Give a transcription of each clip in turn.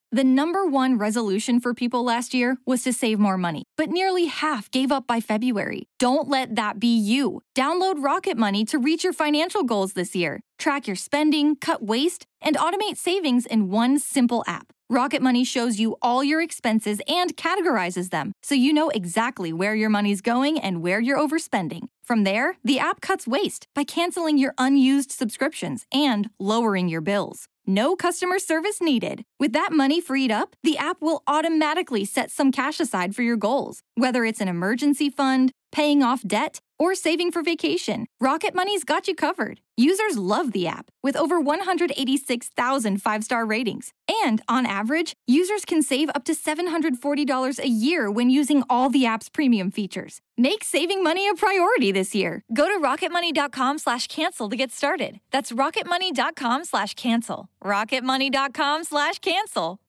The number one resolution for people last year was to save more money, but nearly half gave up by February. Don't let that be you. Download Rocket Money to reach your financial goals this year. Track your spending, cut waste, and automate savings in one simple app. Rocket Money shows you all your expenses and categorizes them, so you know exactly where your money's going and where you're overspending. From there, the app cuts waste by canceling your unused subscriptions and lowering your bills. No customer service needed. With that money freed up, the app will automatically set some cash aside for your goals, whether it's an emergency fund, paying off debt, or saving for vacation. Rocket Money's got you covered. Users love the app, with over 186,000 five-star ratings. And on average, users can save up to $740 a year when using all the app's premium features. Make saving money a priority this year. Go to rocketmoney.com/cancel to get started. That's rocketmoney.com/cancel. rocketmoney.com/cancel.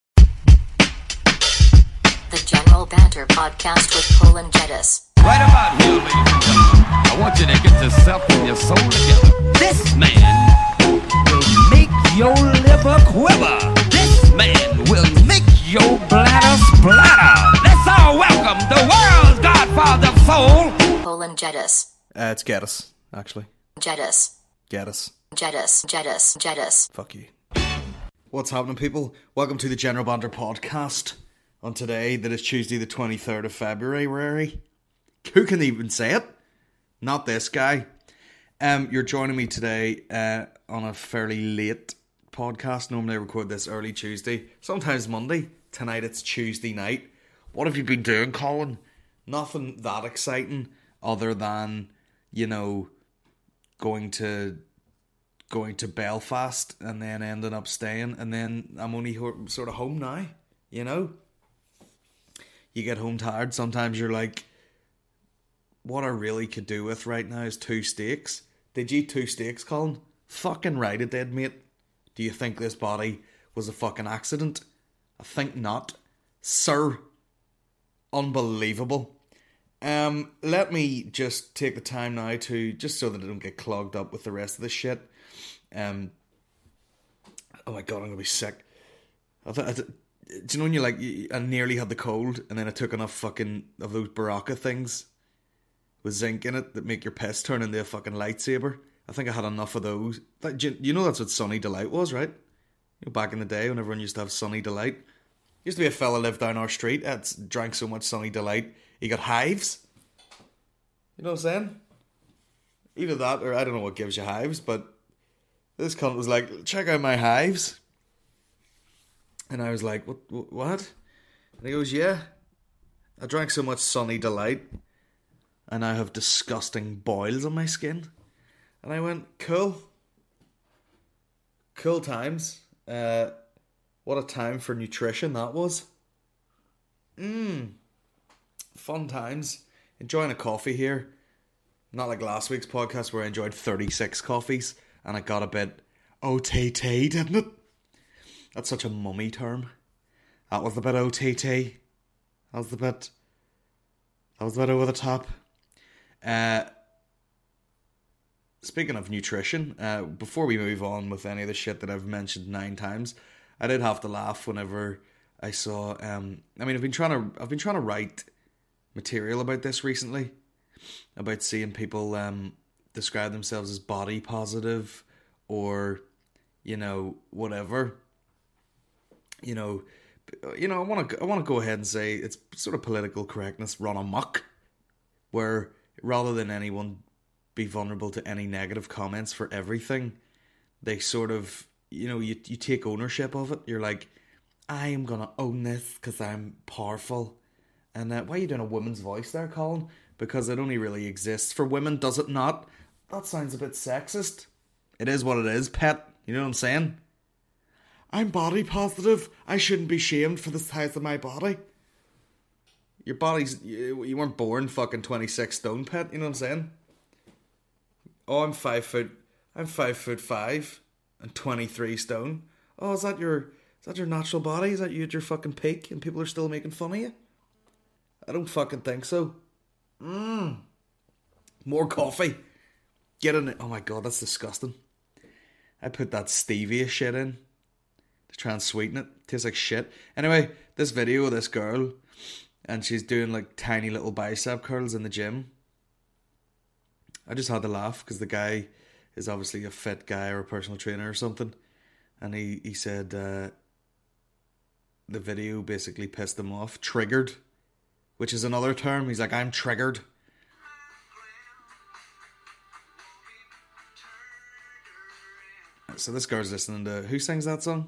The General Banter Podcast with Cole and Jettis. Right about here, ladies and gentlemen, I want you to get yourself and your soul together. This man will make your liver quiver. This man will make your bladder splatter. Let's all welcome the world's godfather of soul, Cole and Jettis. It's Geddes, actually. Jettis. Geddes. Jettis. Jettis. Jettis. Fuck you. What's happening, people? Welcome to the General Banter Podcast. On today, that is Tuesday the 23rd of February. Who can even say it? Not this guy. You're joining me today on a fairly late podcast. Normally I record this early Tuesday, sometimes Monday. Tonight it's Tuesday night. What have you been doing, Colin? Nothing that exciting other than, you know, going to Belfast and then ending up staying, and then I'm only sort of home now, you know? You get home tired. Sometimes you're like, what I really could do with right now is 2 steaks. Did you eat 2 steaks, Colin? Fucking right it did, mate. Do you think this body was a fucking accident? I think not. Sir. Unbelievable. Let me just take the time now to, just so that I don't get clogged up with the rest of the shit. Oh my god, I'm gonna be sick. Do you know when you're like, I nearly had the cold, and then I took enough fucking of those Baraka things with zinc in it that make your piss turn into a fucking lightsaber? I think I had enough of those. You know that's what Sunny Delight was, right? You know, back in the day when everyone used to have Sunny Delight. Used to be a fella lived down our street, drank so much Sunny Delight, he got hives. You know what I'm saying? Either that, or I don't know what gives you hives, but this cunt was like, check out my hives. And I was like, what? And he goes, yeah, I drank so much Sunny Delight, and I have disgusting boils on my skin. And I went, cool. Cool times. What a time for nutrition that was. Fun times. Enjoying a coffee here. Not like last week's podcast where I enjoyed 36 coffees and it got a bit OTT, didn't it? That's such a mummy term. That was a bit OTT. That was a bit over the top. Speaking of nutrition, before we move on with any of the shit that I've mentioned 9 times, I did have to laugh whenever I saw. I've been trying to write material about this recently, about seeing people describe themselves as body positive, or whatever. I want to go ahead and say it's sort of political correctness run amok, where rather than anyone be vulnerable to any negative comments for everything, they sort of, you take ownership of it. You're like, I am going to own this because I'm powerful. And why are you doing a woman's voice there, Colin? Because it only really exists for women, does it not? That sounds a bit sexist. It is what it is, pet. You know what I'm saying? I'm body positive. I shouldn't be shamed for the size of my body. Your body's... You weren't born fucking 26 stone, pet. You know what I'm saying? Oh, I'm 5 foot... I'm 5'5" and 23 stone. Oh, is that your natural body? Is that you at your fucking peak and people are still making fun of you? I don't fucking think so. More coffee. Get in it. Oh my god, that's disgusting. I put that stevia shit in. to try and sweeten it. Tastes like shit. Anyway, this video of this girl, and she's doing like tiny little bicep curls in the gym. I just had to laugh because the guy is obviously a fit guy or a personal trainer or something. And he said the video basically pissed him off. Triggered, which is another term. He's like, I'm triggered. So this girl's listening to, who sings that song?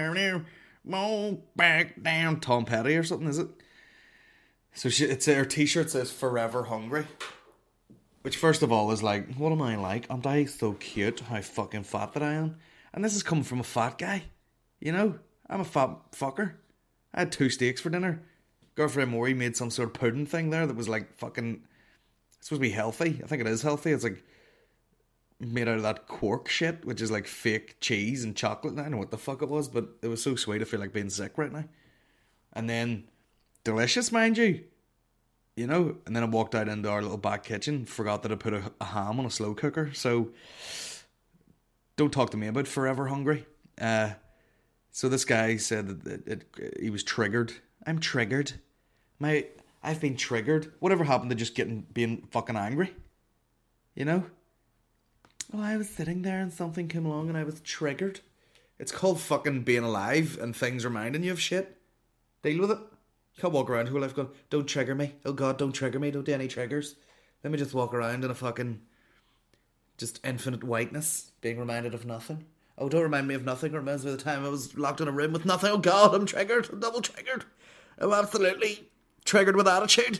Back down, Tom Petty or something, is it? So her t-shirt says Forever Hungry. Which first of all is like, what am I like? Aren't I so cute? How fucking fat that I am? And this is coming from a fat guy. You know? I'm a fat fucker. I had 2 steaks for dinner. Girlfriend Maury made some sort of pudding thing there that was like fucking, it's supposed to be healthy. I think it is healthy. It's like made out of that quark shit, which is like fake cheese and chocolate. I don't know what the fuck it was, but it was so sweet I feel like being sick right now. And then, delicious, mind you. You know? And then I walked out into our little back kitchen, forgot that I put a ham on a slow cooker. So, don't talk to me about Forever Hungry. So this guy said that he was triggered. I'm triggered. I've been triggered. Whatever happened to just being fucking angry? You know? Well, I was sitting there and something came along and I was triggered. It's called fucking being alive and things reminding you of shit. Deal with it. You can't walk around whole life going, don't trigger me. Oh God, don't trigger me. Don't do any triggers. Let me just walk around in a fucking just infinite whiteness, being reminded of nothing. Oh, don't remind me of nothing. It reminds me of the time I was locked in a room with nothing. Oh God, I'm triggered. I'm double triggered. I'm absolutely triggered with attitude.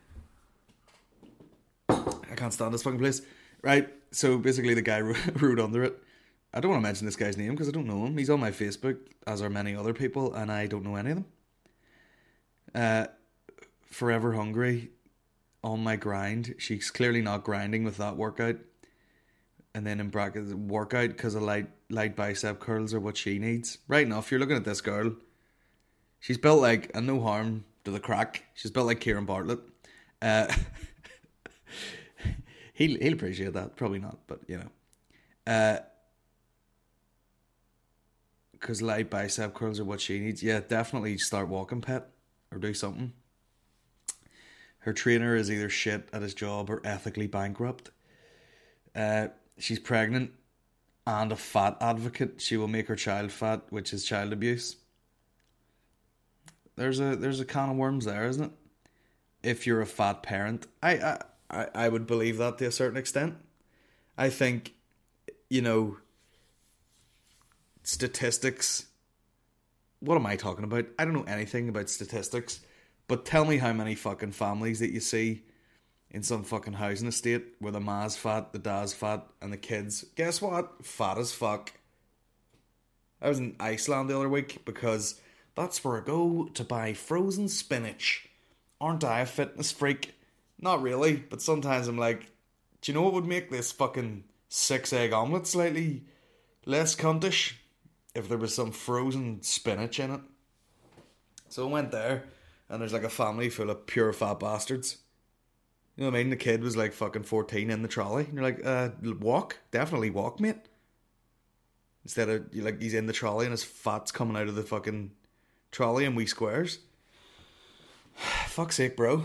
I can't stand this fucking place. Right, so basically the guy wrote under it. I don't want to mention this guy's name because I don't know him. He's on my Facebook, as are many other people, and I don't know any of them. Forever Hungry, on my grind. She's clearly not grinding with that workout. And then in brackets, workout because of light bicep curls are what she needs. Right enough, you're looking at this girl. She's built like, and no harm to the crack, she's built like Kieran Bartlett. He'll appreciate that. Probably not, but you know. Because light bicep curls are what she needs. Yeah, definitely start walking, pet. Or do something. Her trainer is either shit at his job or ethically bankrupt. She's pregnant and a fat advocate. She will make her child fat, which is child abuse. There's a can of worms there, isn't it? If you're a fat parent. I would believe that to a certain extent. I think, you know, statistics. What am I talking about? I don't know anything about statistics. But tell me how many fucking families that you see in some fucking housing estate where the ma's fat, the dad's fat, and the kids, guess what? Fat as fuck. I was in Iceland the other week because that's where I go to buy frozen spinach. Aren't I a fitness freak? Not really, but sometimes I'm like, do you know what would make this fucking 6-egg omelette slightly less cuntish? If there was some frozen spinach in it. So I went there, and there's like a family full of pure fat bastards. You know what I mean? The kid was like fucking 14 in the trolley. And you're like, walk? Definitely walk, mate. Instead of, like, he's in the trolley and his fat's coming out of the fucking trolley in wee squares. Fuck's sake, bro.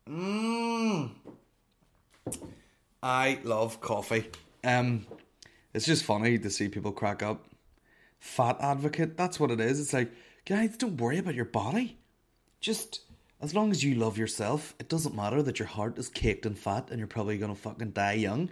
I love coffee. It's just funny to see people crack up. Fat advocate, that's what it is. It's like, guys, don't worry about your body. Just, as long as you love yourself, it doesn't matter that your heart is caked in fat and you're probably going to fucking die young.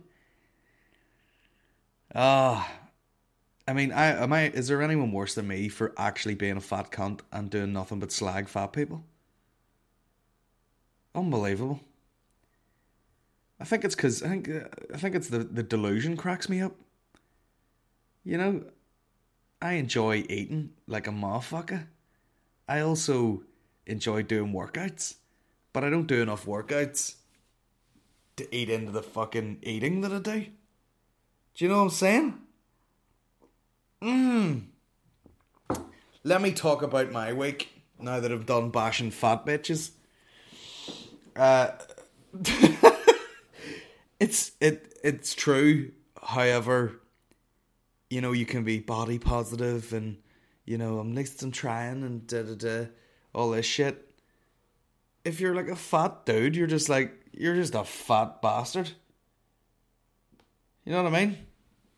I mean, is there anyone worse than me for actually being a fat cunt and doing nothing but slag fat people? Unbelievable. I think it's because I think it's the delusion cracks me up. You know, I enjoy eating like a motherfucker. I also enjoy doing workouts, but I don't do enough workouts to eat into the fucking eating that I do. Do you know what I'm saying? Let me talk about my week now that I've done bashing fat bitches. It's true. However, you know, you can be body positive and you know, at least I'm trying and all this shit. If you're like a fat dude, you're just a fat bastard. You know what I mean?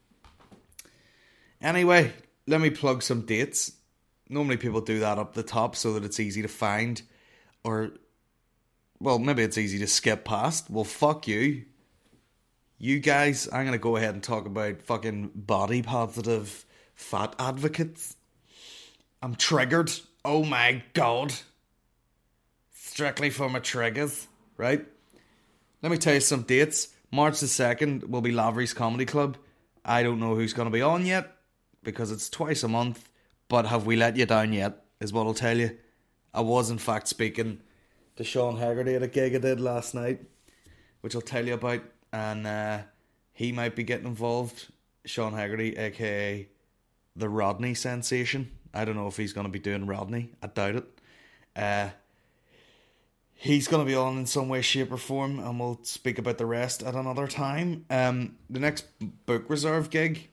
Anyway, let me plug some dates. Normally people do that up the top so that it's easy to find. Or, well, maybe it's easy to skip past. Well, fuck you. You guys, I'm going to go ahead and talk about fucking body positive fat advocates. I'm triggered. Oh my god. Strictly for my triggers, right? Let me tell you some dates. March the 2nd will be Lavery's Comedy Club. I don't know who's going to be on yet, because it's twice a month, but have we let you down yet, is what I'll tell you. I was in fact speaking to Sean Haggerty at a gig I did last night, which I'll tell you about, and he might be getting involved. Sean Haggerty, aka the Rodney sensation. I don't know if he's going to be doing Rodney. I doubt it. He's going to be on in some way, shape or form, and we'll speak about the rest at another time. The next book reserve gig,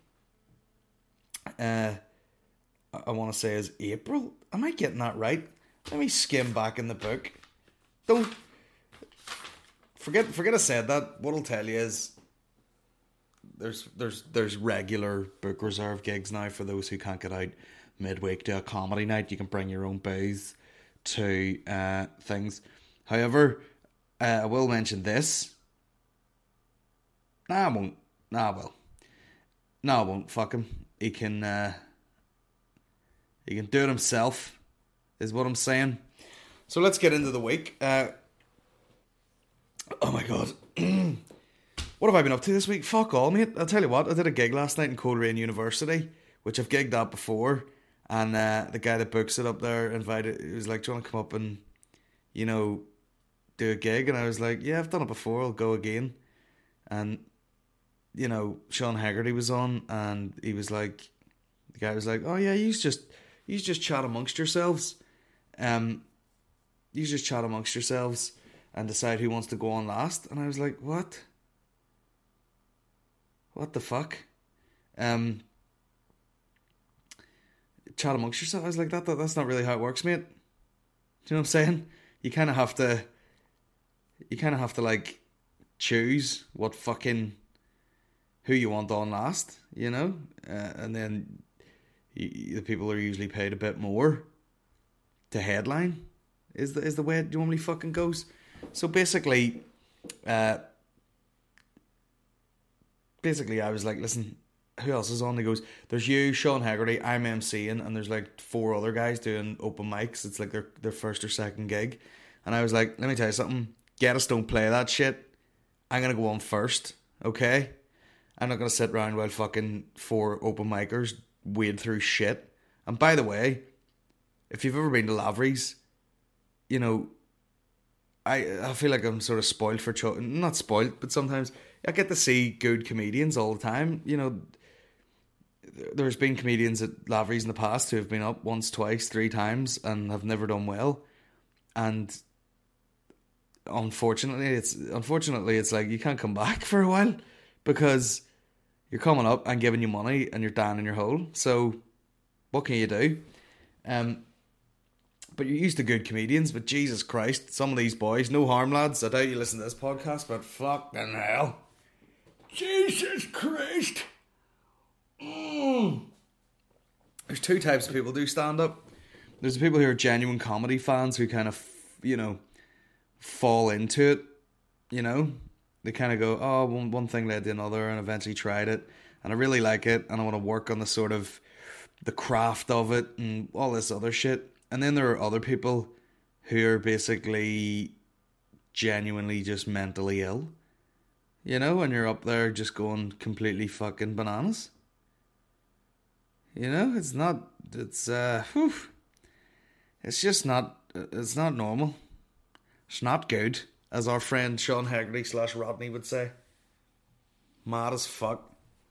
I want to say is April. Am I getting that right? Let me skim back in the book. Don't forget I said that. What I'll tell you is there's regular book reserve gigs now for those who can't get out midweek to a comedy night. You can bring your own booze to things. However, I will mention this. I won't. I won't. Fuck him. He can do it himself, is what I'm saying. So let's get into the week. Oh my god. What have I been up to this week? Fuck all, mate. I'll tell you what, I did a gig last night in Coleraine University, which I've gigged at before, and the guy that books it up there he was like, do you want to come up and, you know, do a gig? And I was like, yeah, I've done it before, I'll go again. And, you know, Sean Haggerty was on, and the guy was like, oh yeah, you just chat amongst yourselves. You just chat amongst yourselves and decide who wants to go on last. And I was like, what? What the fuck? Chat amongst yourselves? I was like, that's not really how it works, mate. Do you know what I'm saying? You kind of have to like choose what fucking who you want on last, you know, and then the people are usually paid a bit more to headline. Is the way it normally fucking goes. So basically, I was like, listen, who else is on? He goes, there's you, Sean Haggerty, I'm MCing, and there's like 4 other guys doing open mics. It's like their first or second gig. And I was like, let me tell you something. Get us, don't play that shit. I'm going to go on first, okay? I'm not going to sit around while fucking 4 open micers wade through shit. And by the way, if you've ever been to Lavery's, you know, I feel like I'm sort of spoiled for not spoiled, but sometimes I get to see good comedians all the time. You know, there's been comedians at Lavery's in the past who have been up once, twice, 3 times and have never done well. And unfortunately it's like you can't come back for a while because you're coming up and giving you money and you're down in your hole. So what can you do? But you're used to good comedians, but Jesus Christ, some of these boys, no harm lads, I doubt you listen to this podcast, but fucking hell. Jesus Christ. There's 2 types of people who do stand up. There's the people who are genuine comedy fans who kind of, you know, fall into it, you know. They kind of go, oh, one thing led to another, and eventually tried it, and I really like it, and I want to work on the sort of the craft of it and all this other shit. And then there are other people who are basically genuinely just mentally ill, you know, and you're up there just going completely fucking bananas. You know, it's just not, it's not normal. It's not good, as our friend Sean Haggerty / Rodney would say. Mad as fuck.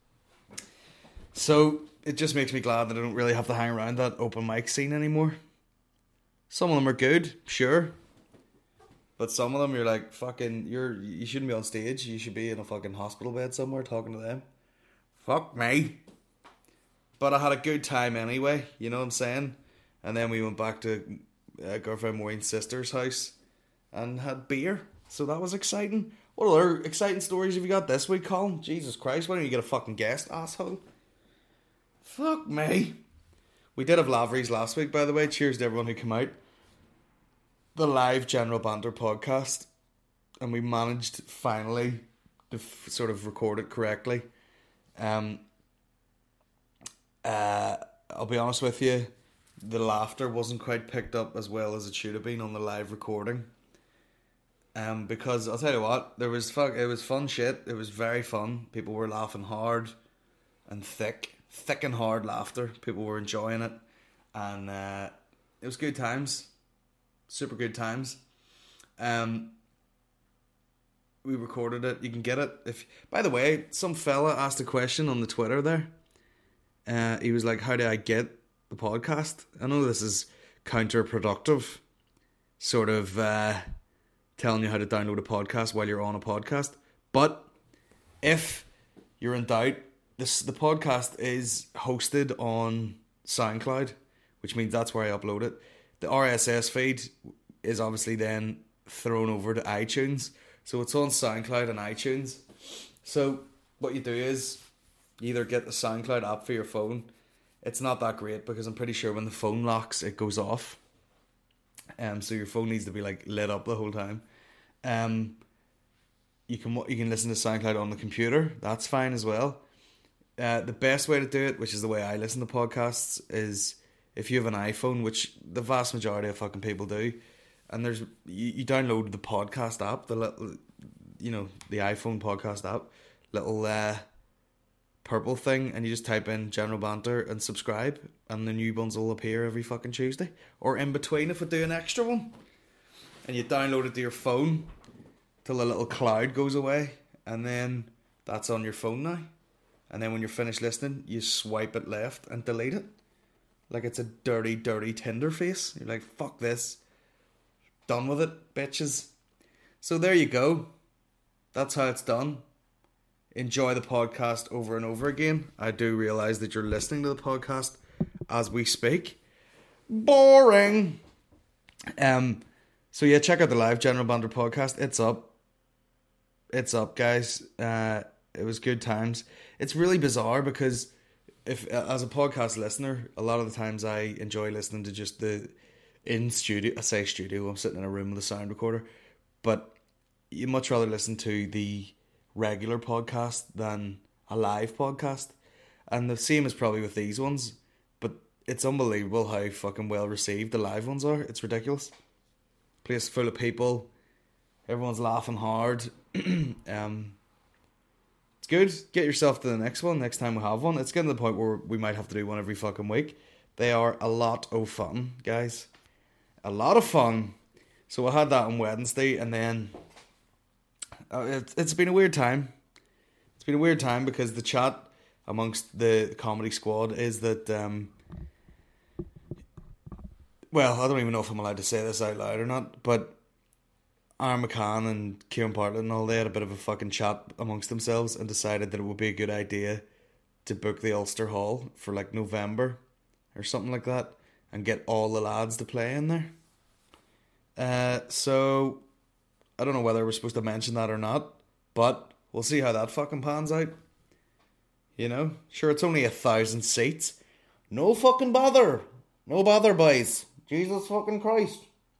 So, it just makes me glad that I don't really have to hang around that open mic scene anymore. Some of them are good, sure. But some of them you're like, fucking, you shouldn't be on stage. You should be in a fucking hospital bed somewhere talking to them. Fuck me. But I had a good time anyway, you know what I'm saying? And then we went back to girlfriend Maureen's sister's house and had beer. So that was exciting. What other exciting stories have you got this week, Colin? Jesus Christ, why don't you get a fucking guest, asshole? Fuck me. We did have Lavery's last week, by the way. Cheers to everyone who came out. The live General Banter podcast. And we managed finally to sort of record it correctly. I'll be honest with you, the laughter wasn't quite picked up as well as it should have been on the live recording. Because I'll tell you what, it was fun shit. It was very fun. People were laughing hard and thick and hard laughter. People were enjoying it, and it was good times, super good times. We recorded it. You can get it if. By the way, some fella asked a question on the Twitter there. He was like, "How do I get the podcast?" I know this is counterproductive, sort of telling you how to download a podcast while you're on a podcast. But if you're in doubt, the podcast is hosted on SoundCloud, which means that's where I upload it. The RSS feed is obviously then thrown over to iTunes. So it's on SoundCloud and iTunes. So what you do is you either get the SoundCloud app for your phone. It's not that great because I'm pretty sure when the phone locks, it goes off. So your phone needs to be like lit up the whole time. You can listen to SoundCloud on the computer. That's fine as well. The best way to do it, which is the way I listen to podcasts, is if you have an iPhone, which the vast majority of fucking people do, and you download the podcast app, the iPhone podcast app, little purple thing, and you just type in General Banter and subscribe, and the new ones will appear every fucking Tuesday, or in between if I do an extra one, and you download it to your phone till the little cloud goes away, and then that's on your phone now. And then when you're finished listening, you swipe it left and delete it. Like it's a dirty, dirty Tinder face. You're like, fuck this. Done with it, bitches. So there you go. That's how it's done. Enjoy the podcast over and over again. I do realise that you're listening to the podcast as we speak. Boring. So yeah, check out the live General Banter podcast. It's up. It's up, guys. It was good times. It's really bizarre because if as a podcast listener, a lot of the times I enjoy listening to just the in studio. I say studio. I'm sitting in a room with a sound recorder, but you much rather listen to the regular podcast than a live podcast. And the same is probably with these ones, but it's unbelievable how fucking well received the live ones are. It's ridiculous. Place full of people. Everyone's laughing hard. It's good. Get yourself to the next one. Next time we have one. It's getting to the point where we might have to do one every fucking week. They are a lot of fun, guys. A lot of fun. So I had that on Wednesday, and then it's been a weird time. It's been a weird time because the chat amongst the comedy squad is that well, I don't even know if I'm allowed to say this out loud or not, but Aaron McCann and Kieran Bartlett and all, they had a bit of a fucking chat amongst themselves and decided that it would be a good idea to book the Ulster Hall for like November or something like that and get all the lads to play in there. So I don't know whether we're supposed to mention that or not, but we'll see how that fucking pans out. You know, sure, it's only 1,000 seats. No fucking bother. No bother, boys. Jesus fucking Christ.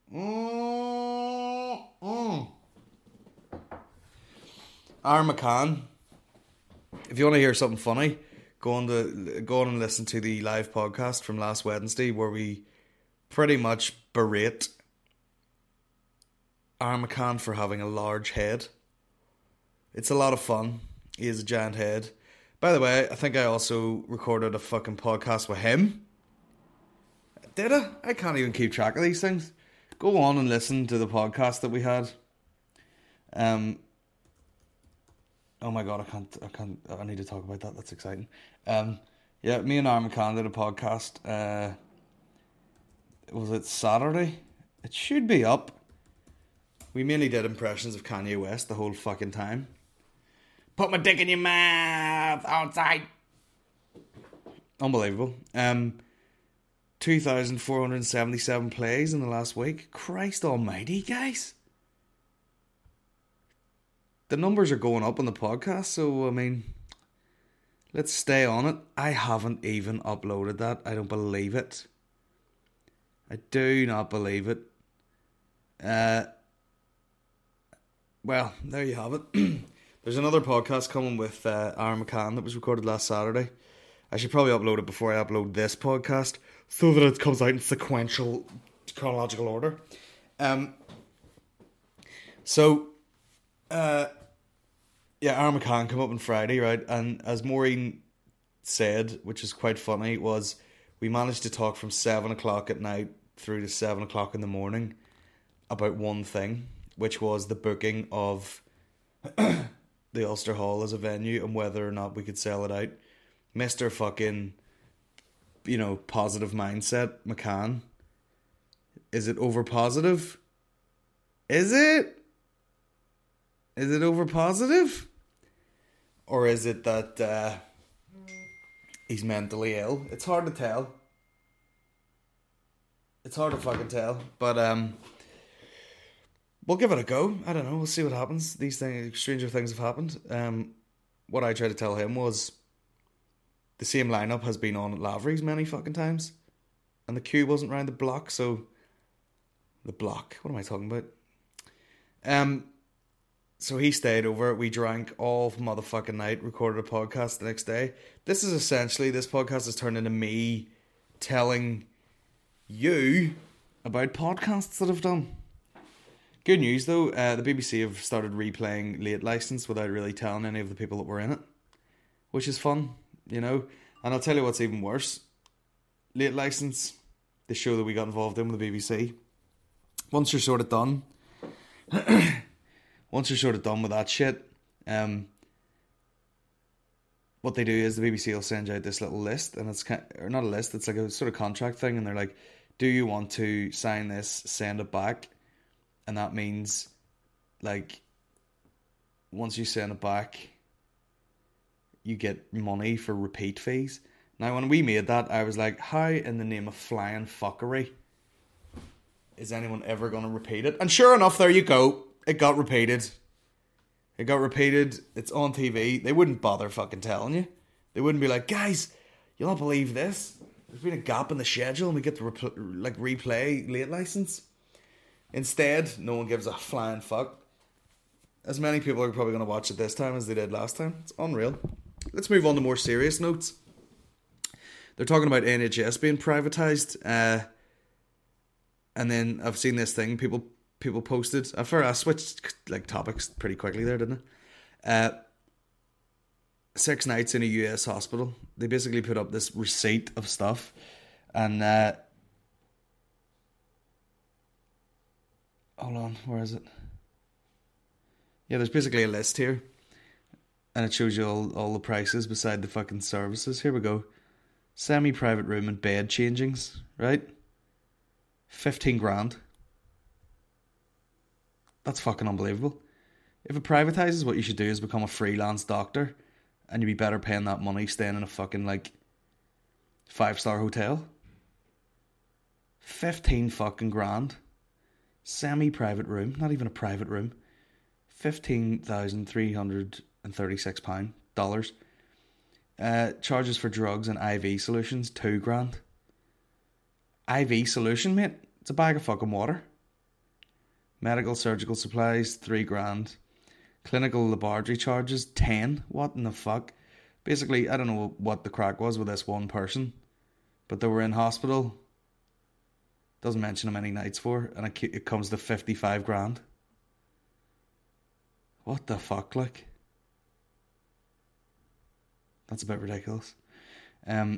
Aaron McCann. If you want to hear something funny, go on and listen to the live podcast from last Wednesday where we pretty much berate Aaron McCann for having a large head. It's a lot of fun. He has a giant head. By the way, I think I also recorded a fucking podcast with him. Did I? I can't even keep track of these things. Go on and listen to the podcast that we had. Oh my god, I need to talk about that. That's exciting. Yeah, me and Aaron McCann did a podcast. Was it Saturday? It should be up. We mainly did impressions of Kanye West the whole fucking time. Put my dick in your mouth outside. Unbelievable. 2,477 plays in the last week. Christ almighty, guys. The numbers are going up on the podcast, so, I mean, let's stay on it. I haven't even uploaded that. I don't believe it. I do not believe it. Well, there you have it. There's another podcast coming with Aaron McCann that was recorded last Saturday. I should probably upload it before I upload this podcast so that it comes out in sequential, chronological order. Aaron McCann came up on Friday, right? And as Maureen said, which is quite funny, was we managed to talk from 7 o'clock at night through to 7 o'clock in the morning about one thing, which was the booking of the Ulster Hall as a venue and whether or not we could sell it out. Mr. fucking, positive mindset, McCann. Is it over positive? Is it? Is it over positive? Or is it that he's mentally ill? It's hard to tell. It's hard to fucking tell. But we'll give it a go. I don't know. We'll see what happens. These things, stranger things have happened. What I tried to tell him was the same lineup has been on at Lavery's many fucking times. And the queue wasn't round the block, so... The block? What am I talking about? So he stayed over. We drank all motherfucking night, recorded a podcast the next day. This podcast has turned into me telling you about podcasts that I've done. Good news though, the BBC have started replaying Late Licence without really telling any of the people that were in it, which is fun, And I'll tell you what's even worse. Late Licence, the show that we got involved in with the BBC, once you're sort of done with that shit, what they do is the BBC will send you out this little list, and it's not a list, it's like a sort of contract thing, and they're like, do you want to sign this, send it back? And that means, like, once you send it back, you get money for repeat fees. Now, when we made that, I was like, how in the name of flying fuckery is anyone ever going to repeat it? And sure enough, there you go. It got repeated. It's on TV. They wouldn't bother fucking telling you. They wouldn't be like, guys, you'll not believe this. There's been a gap in the schedule and we get to replay Late Licence. Instead, no one gives a flying fuck. As many people are probably going to watch it this time as they did last time. It's unreal. Let's move on to more serious notes. They're talking about NHS being privatised. And then I've seen this thing people posted. I switched topics pretty quickly there, didn't I? 6 nights in a US hospital. They basically put up this receipt of stuff, and hold on, where is it? Yeah, there's basically a list here, and it shows you all the prices beside the fucking services. Here we go. Semi-private room and bed changings, right? 15 grand. That's fucking unbelievable. If it privatises, what you should do is become a freelance doctor, and you'd be better paying that money staying in a fucking 5-star hotel. 15 fucking grand. Semi-private room, not even a private room. $15,336 charges for drugs and IV solutions, 2 grand. IV solution, mate, it's a bag of fucking water. Medical surgical supplies, 3 grand. Clinical laboratory charges, 10. What in the fuck? Basically, I don't know what the crack was with this one person, but they were in hospital. Doesn't mention how many nights for, and it comes to 55 grand. What the fuck, That's a bit ridiculous. And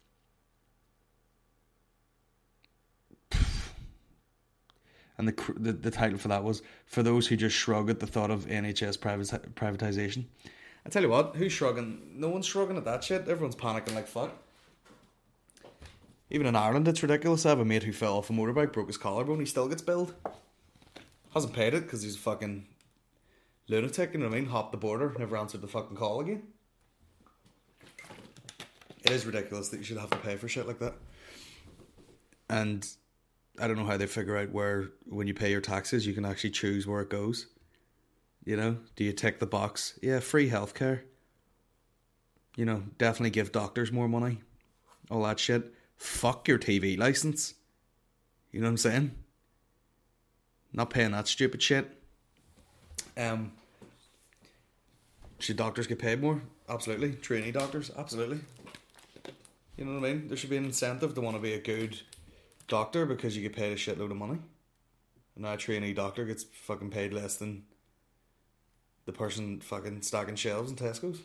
the title for that was, For Those Who Just Shrug at the Thought of NHS Privatisation. I tell you what, who's shrugging? No one's shrugging at that shit. Everyone's panicking like fuck. Even in Ireland, it's ridiculous. I have a mate who fell off a motorbike, broke his collarbone, he still gets billed. Hasn't paid it because he's a fucking lunatic, you know what I mean? Hopped the border, never answered the fucking call again. It is ridiculous that you should have to pay for shit like that. And I don't know how they figure out where, when you pay your taxes, you can actually choose where it goes. You know, do you tick the box? Yeah, free healthcare. You know, definitely give doctors more money. All that shit. Fuck your TV license. You know what I'm saying? Not paying that stupid shit. Should doctors get paid more? Absolutely. Trainee doctors? Absolutely. You know what I mean? There should be an incentive to want to be a good doctor because you get paid a shitload of money. And now a trainee doctor gets fucking paid less than the person fucking stacking shelves in Tesco's.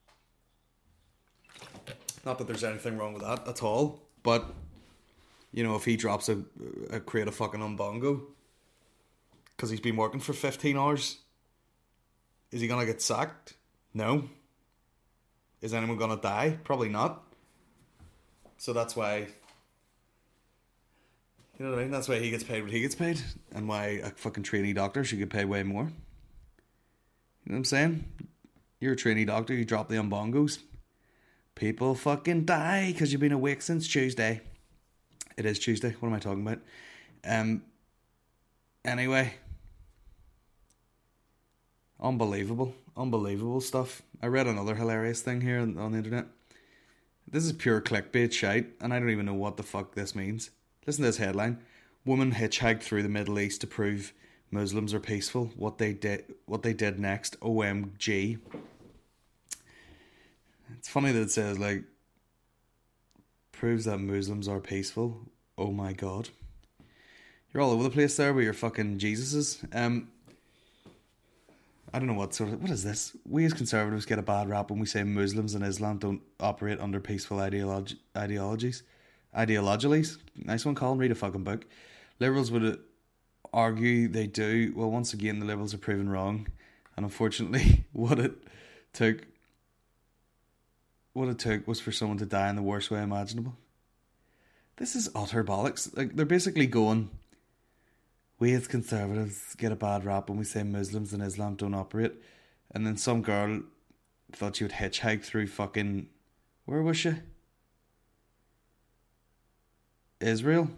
Not that there's anything wrong with that at all, but you know, if he drops a crate of fucking Umbongo because he's been working for 15 hours, is he gonna get sacked? No. Is anyone gonna die? Probably not. So that's why, you know what I mean? That's why he gets paid what he gets paid, and why a fucking trainee doctor should get paid way more. You know what I'm saying? You're a trainee doctor, you drop the Umbongos. People fucking die because you've been awake since Tuesday. It is Tuesday. What am I talking about? Anyway. Unbelievable stuff. I read another hilarious thing here on the internet. This is pure clickbait shite, and I don't even know what the fuck this means. Listen to this headline. Woman hitchhiked through the Middle East to prove Muslims are peaceful. What they did next. OMG. It's funny that it says, like, proves that Muslims are peaceful. Oh my god. You're all over the place there with your fucking Jesuses. I don't know what is this? We as conservatives get a bad rap when we say Muslims and Islam don't operate under peaceful ideologies. Nice one, Colin. Read a fucking book. Liberals would argue they do. Well, once again, the Liberals are proven wrong. And unfortunately, what it took was for someone to die in the worst way imaginable. This is utter bollocks. Like, they're basically going, we as conservatives get a bad rap when we say Muslims and Islam don't operate. And then some girl thought she would hitchhike through fucking, where was she? Israel.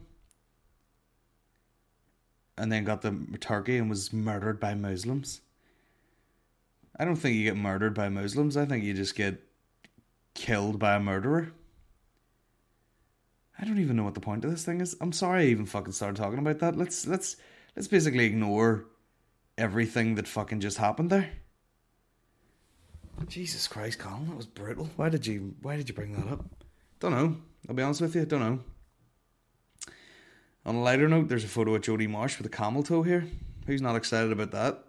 And then got to Turkey and was murdered by Muslims. I don't think you get murdered by Muslims. I think you just get killed by a murderer. I don't even know what the point of this thing is. I'm sorry I even fucking started talking about that. Let's basically ignore everything that fucking just happened there. Jesus Christ, Colin, that was brutal. Why did you bring that up? Don't know. I'll be honest with you, don't know. On a lighter note, there's a photo of Jodie Marsh with a camel toe here. Who's not excited about that?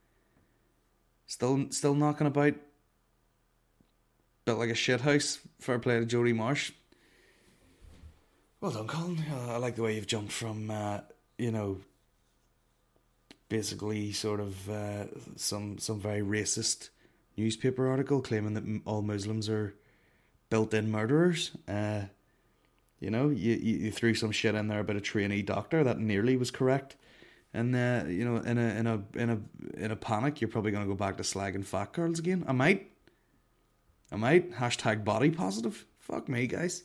Still knocking about. Built like a shithouse. Fair play to Jodie Marsh. Well done, Colin. I like the way you've jumped from, basically sort of some very racist newspaper article claiming that all Muslims are built-in murderers. You threw some shit in there about a trainee doctor that nearly was correct, and in a panic, you're probably going to go back to slagging fat girls again. I might. Hashtag body positive. Fuck me, guys.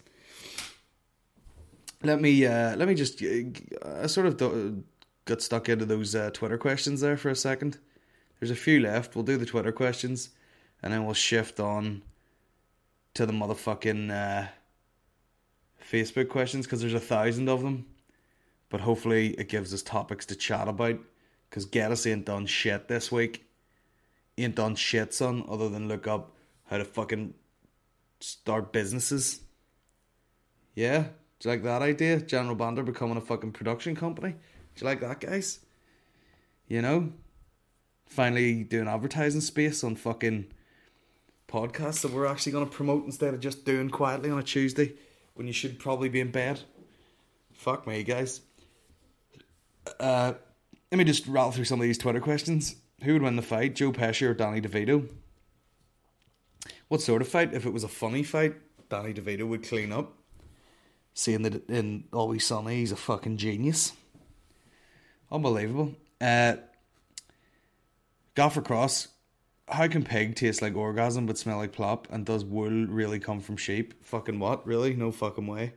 Let me just. I sort of got stuck into those Twitter questions there for a second. There's a few left. We'll do the Twitter questions, and then we'll shift on to the motherfucking Facebook questions, because there's 1,000 of them. But hopefully it gives us topics to chat about, because Geddes ain't done shit this week. Ain't done shit, son, other than look up how to fucking start businesses. Yeah? Do you like that idea? General Bander becoming a fucking production company? Do you like that, guys? You know? Finally doing advertising space on fucking podcasts that we're actually going to promote instead of just doing quietly on a Tuesday when you should probably be in bed. Fuck me, guys. Let me just rattle through some of these Twitter questions. Who would win the fight, Joe Pesci or Danny DeVito? What sort of fight? If it was a funny fight, Danny DeVito would clean up. Seeing that in Always Sunny, he's a fucking genius. Unbelievable. Gaffer Cross, how can pig taste like orgasm but smell like plop? And does wool really come from sheep? Fucking what? Really? No fucking way.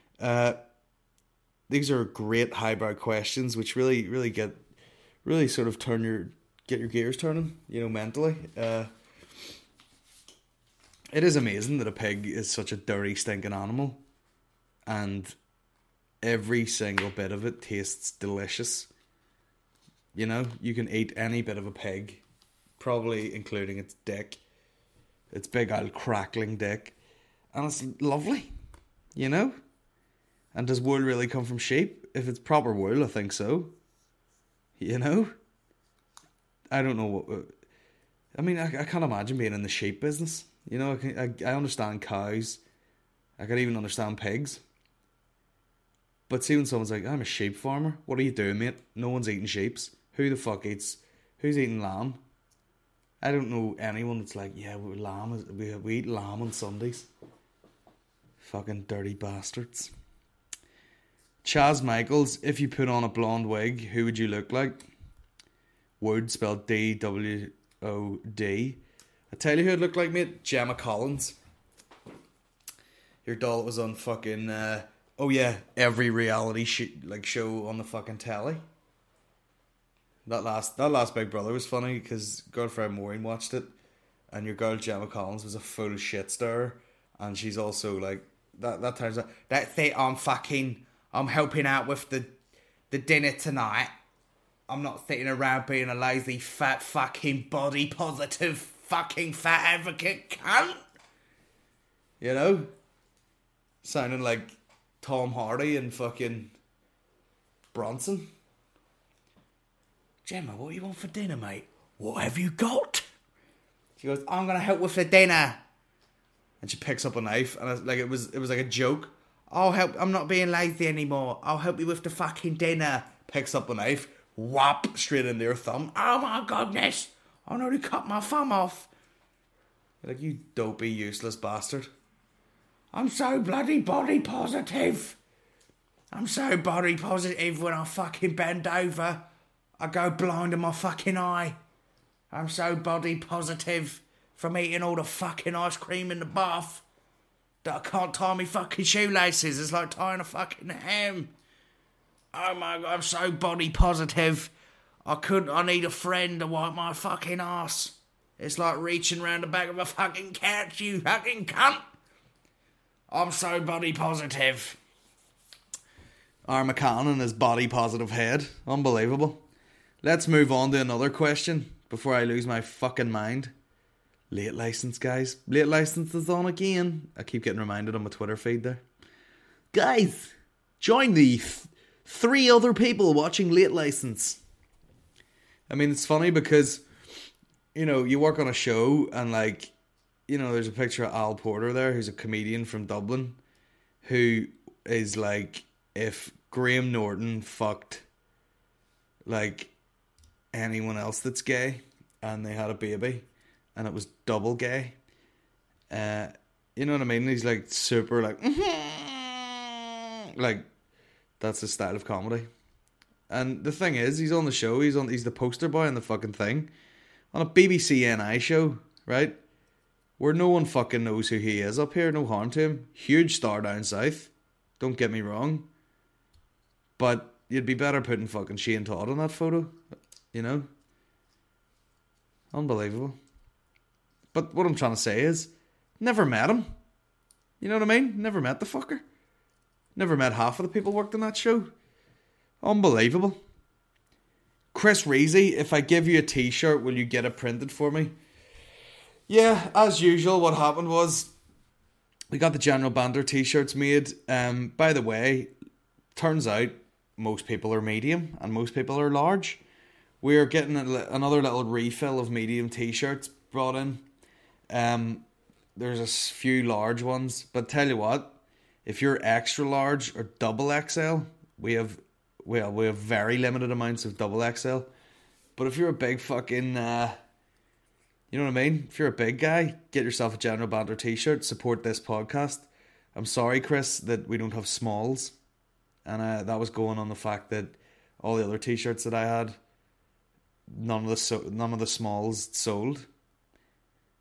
These are great highbrow questions, which really sort of get your gears turning, mentally. It is amazing that a pig is such a dirty, stinking animal, and every single bit of it tastes delicious. You can eat any bit of a pig, probably including its dick, its big old crackling dick, and it's lovely, And does wool really come from sheep? If it's proper wool, I think so. I don't know what. I mean, I can't imagine being in the sheep business. I understand cows. I can even understand pigs. But see, when someone's like, I'm a sheep farmer, what are you doing, mate? No one's eating sheeps. Who the fuck eats? Who's eating lamb? I don't know anyone that's like, yeah, we eat lamb on Sundays. Fucking dirty bastards. Chaz Michaels, if you put on a blonde wig, who would you look like? Wood, spelled D-W-O-D. I tell you who I'd look like, mate. Gemma Collins. Your doll was on fucking, every reality show on the fucking telly. That last Big Brother was funny because girlfriend Maureen watched it, and your girl Gemma Collins was a full shit stirrer, and she's also like that time's like, that's it. I'm helping out with the dinner tonight. I'm not sitting around being a lazy fat fucking body positive fucking fat advocate cunt. Sounding like Tom Hardy and fucking Bronson. Gemma, what do you want for dinner, mate? What have you got? She goes, I'm gonna help with the dinner. And she picks up a knife, and it was like a joke. I'll help. I'm not being lazy anymore. I'll help you with the fucking dinner. Picks up a knife, whap, straight into her thumb. Oh my goodness! I nearly cut my thumb off. You're like, you dopey, useless bastard. I'm so bloody body positive. I'm so body positive when I fucking bend over, I go blind in my fucking eye. I'm so body positive from eating all the fucking ice cream in the bath that I can't tie my fucking shoelaces. It's like tying a fucking ham. Oh my God, I'm so body positive. I need a friend to wipe my fucking ass. It's like reaching round the back of a fucking couch, you fucking cunt. I'm so body positive. Aaron McCann and his body positive head. Unbelievable. Let's move on to another question before I lose my fucking mind. Late license, guys. Late license is on again. I keep getting reminded on my Twitter feed there. Guys, join the three other people watching Late License. I mean, it's funny because, you work on a show and there's a picture of Al Porter there, who's a comedian from Dublin, who is like, if Graham Norton fucked anyone else that's gay and they had a baby and it was double gay, you know what I mean? He's like super that's his style of comedy. And the thing is, he's on the show, he's the poster boy on the fucking thing, on a BBC NI show, right? Where no one fucking knows who he is up here, no harm to him. Huge star down south, don't get me wrong. But you'd be better putting fucking Shane Todd on that photo, Unbelievable. But what I'm trying to say is, never met him. You know what I mean? Never met the fucker. Never met half of the people worked on that show. Unbelievable. Chris Reezy, if I give you a t-shirt, will you get it printed for me? Yeah, as usual, what happened was we got the General Banter t-shirts made. By the way, turns out most people are medium and most people are large. We're getting another little refill of medium t-shirts brought in. There's a few large ones, but tell you what, if you're extra large or double XL, we have very limited amounts of double XL. But if you're a big fucking, you know what I mean? If you're a big guy, get yourself a General Banter t-shirt, support this podcast. I'm sorry, Chris, that we don't have smalls. And that was going on the fact that all the other t-shirts that I had, none of the smalls sold.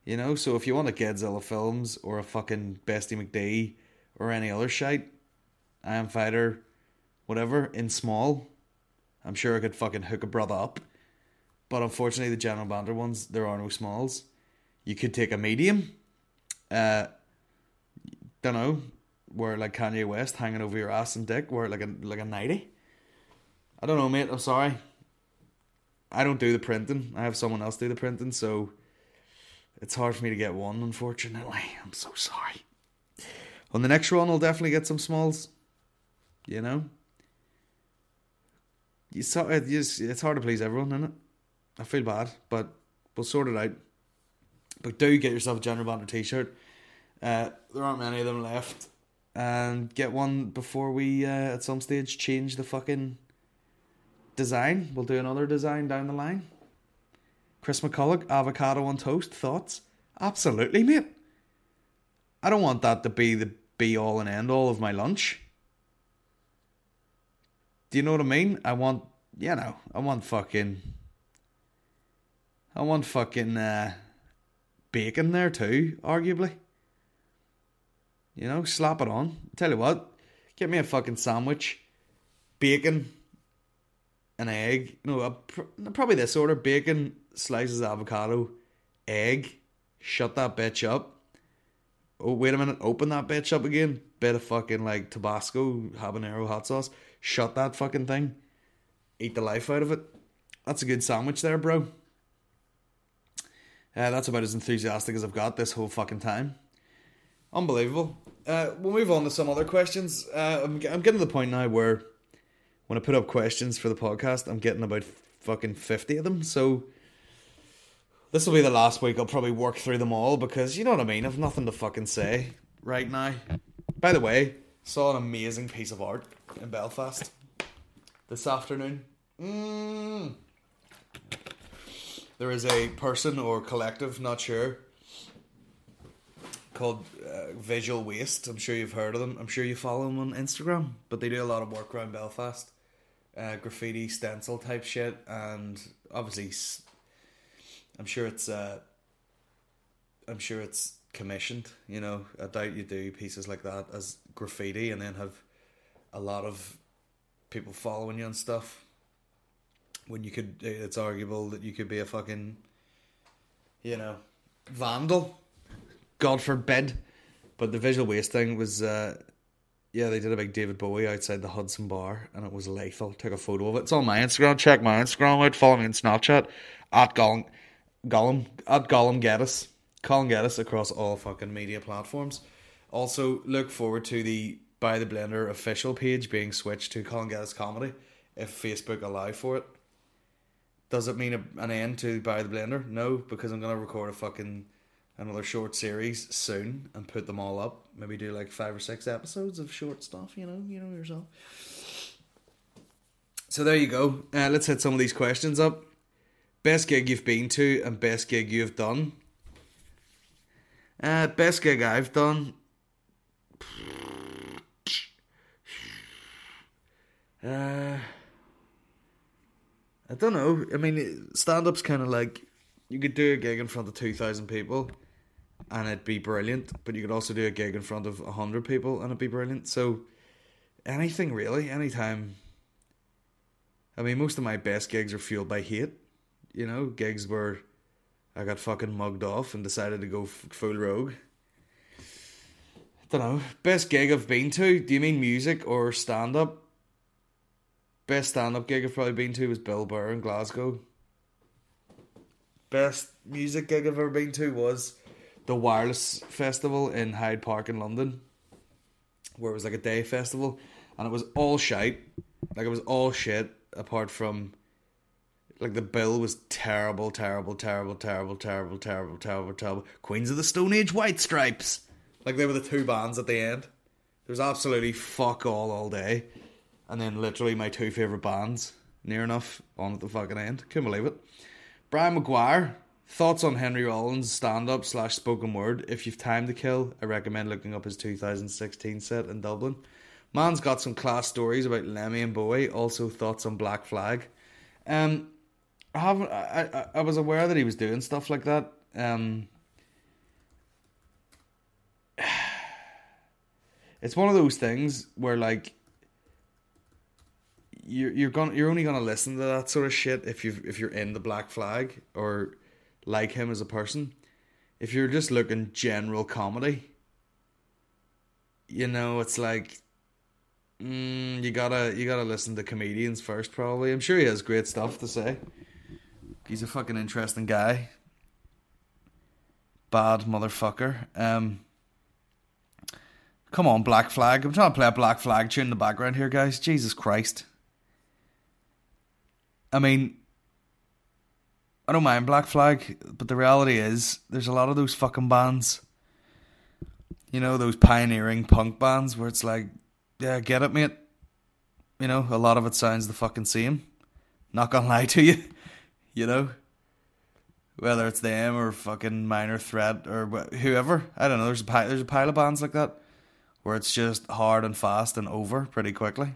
You know, so if you want a Godzilla Films or a fucking Bestie McD or any other shite, I Am Fighter, whatever, in small, I'm sure I could fucking hook a brother up. But unfortunately, the General Banter ones, there are no smalls. You could take a medium. Don't know, wear like Kanye West hanging over your ass and dick, wear it like a nightie. I don't know, mate. I'm sorry. I don't do the printing. I have someone else do the printing, so it's hard for me to get one, unfortunately. I'm so sorry. On the next run, I'll definitely get some smalls. You know? It's hard to please everyone, isn't it? I feel bad, but we'll sort it out. But do get yourself a General Banter t-shirt. There aren't many of them left. And get one before we, at some stage, change the fucking design. We'll do another design down the line. Chris McCulloch, avocado on toast, thoughts? Absolutely, mate. I don't want that to be the be-all and end-all of my lunch. Do you know what I mean? I want fucking bacon there too, arguably. You know, slap it on. Tell you what, get me a fucking sandwich, bacon, an egg. No, probably this order: bacon, slices of avocado, egg. Shut that bitch up. Oh, wait a minute, open that bitch up again. Bit of fucking like Tabasco, habanero hot sauce. Shut that fucking thing. Eat the life out of it. That's a good sandwich there, bro. That's about as enthusiastic as I've got this whole fucking time. Unbelievable. We'll move on to some other questions. I'm getting to the point now where when I put up questions for the podcast, I'm getting about fucking 50 of them. So this will be the last week I'll probably work through them all because, you know what I mean, I've nothing to fucking say right now. By the way, saw an amazing piece of art in Belfast this afternoon. There is a person or collective, not sure, called Visual Waste. I'm sure you've heard of them. I'm sure you follow them on Instagram. But they do a lot of work around Belfast. Graffiti, stencil type shit. And obviously, I'm sure it's commissioned. You know, I doubt you do pieces like that as graffiti and then have a lot of people following you and stuff. When you could, it's arguable that you could be a fucking, you know, vandal. God forbid. But the Visual Waste thing was, they did a big David Bowie outside the Hudson Bar, and it was lethal. Took a photo of it. It's on my Instagram. Check my Instagram out. Follow me on Snapchat at Gollum Geddes. Colin Geddes across all fucking media platforms. Also, look forward to the By the Blender official page being switched to Colin Geddes Comedy if Facebook allow for it. Does it mean an end to By the Blender? No, because I'm going to record another short series soon and put them all up. Maybe do like 5 or 6 episodes of short stuff, you know yourself. So there you go. Let's hit some of these questions up. Best gig you've been to and best gig you've done. Best gig I've done. I don't know. I mean, stand-up's kind of like, you could do a gig in front of 2,000 people and it'd be brilliant, but you could also do a gig in front of 100 people and it'd be brilliant. So, anything really, anytime. I mean, most of my best gigs are fueled by hate. You know, gigs where I got fucking mugged off and decided to go full rogue. I don't know. Best gig I've been to? Do you mean music or stand-up? Best stand-up gig I've probably been to was Bill Burr in Glasgow. Best music gig I've ever been to was the Wireless Festival in Hyde Park in London, where it was like a day festival, and it was all shite. Like, it was all shit, apart from, like, the bill was terrible. Queens of the Stone Age, White Stripes. Like, they were the 2 bands at the end. There was absolutely fuck all day. And then literally my 2 favourite bands, near enough, on at the fucking end. Couldn't believe it. Brian McGuire, thoughts on Henry Rollins' stand-up / spoken word? If you've time to kill, I recommend looking up his 2016 set in Dublin. Man's got some class stories about Lemmy and Bowie. Also thoughts on Black Flag. I was aware that he was doing stuff like that. it's one of those things where like you're only gonna listen to that sort of shit if you're in the Black Flag or like him as a person. If you're just looking general comedy, you know, it's like you gotta listen to comedians first, probably. I'm sure he has great stuff to say. He's a fucking interesting guy. Bad motherfucker. Come on, Black Flag. I'm trying to play a Black Flag tune in the background here, guys. Jesus Christ. I mean, I don't mind Black Flag, but the reality is, there's a lot of those fucking bands, you know, those pioneering punk bands where it's like, yeah, get it, mate. You know, a lot of it sounds the fucking same. Not gonna lie to you, you know. Whether it's them or fucking Minor Threat or whoever, I don't know. There's a pile of bands like that where it's just hard and fast and over pretty quickly.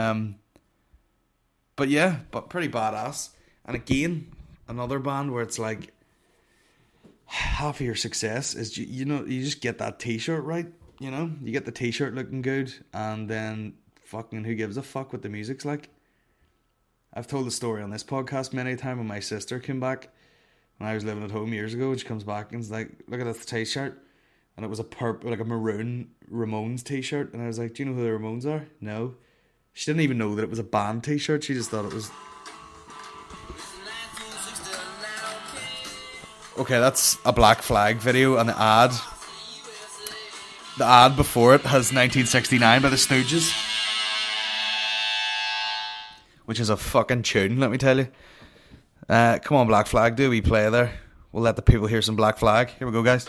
But yeah, but pretty badass. And again, another band where it's like half of your success is you know, you just get that t-shirt right. You know, you get the t-shirt looking good, and then fucking who gives a fuck what the music's like. I've told the story on this podcast many a time when my sister came back when I was living at home years ago, and she comes back and is like, look at this t-shirt. And it was a maroon Ramones t-shirt. And I was like, do you know who the Ramones are? No. She didn't even know that it was a band t-shirt. She just thought it was... Okay, that's a Black Flag video, and the ad before it has 1969 by the Stooges, which is a fucking tune, let me tell you. Come on, Black Flag, do we play there? We'll let the people hear some Black Flag. Here we go, guys.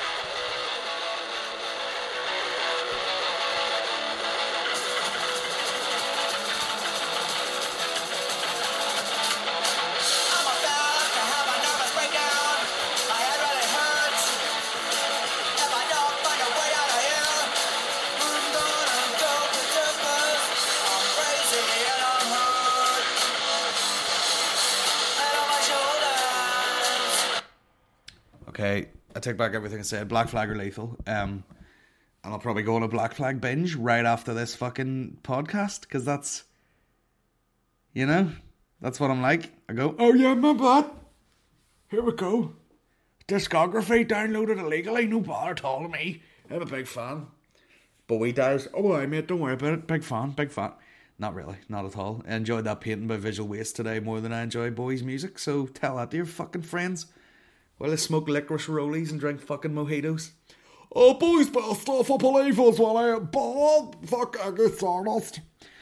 Okay, I take back everything I said. Black Flag are lethal. And I'll probably go on a Black Flag binge right after this fucking podcast, because that's, you know, that's what I'm like. I go, oh yeah, remember that? Here we go. Discography downloaded illegally, no bother at all to me. I'm a big fan. Bowie dies. Oh, I mate, don't worry about it. Big fan. Not really, not at all. I enjoyed that painting by Visual Waste today more than I enjoy Bowie's music, so tell that to your fucking friends. While I smoke licorice rollies and drink fucking mojitos. Oh, boys, best stuff I believe is when I bought fucking get honest.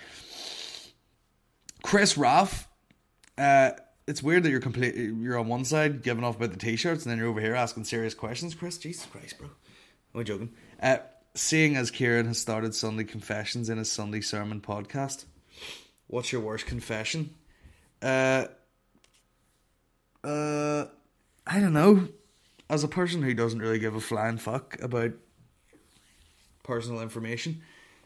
Chris Raff. It's weird that you're on one side giving off about the t-shirts, and then you're over here asking serious questions. Chris, Jesus Christ, bro. I'm joking. Seeing as Kieran has started Sunday Confessions in his Sunday Sermon podcast, what's your worst confession? I don't know. As a person who doesn't really give a flying fuck about personal information,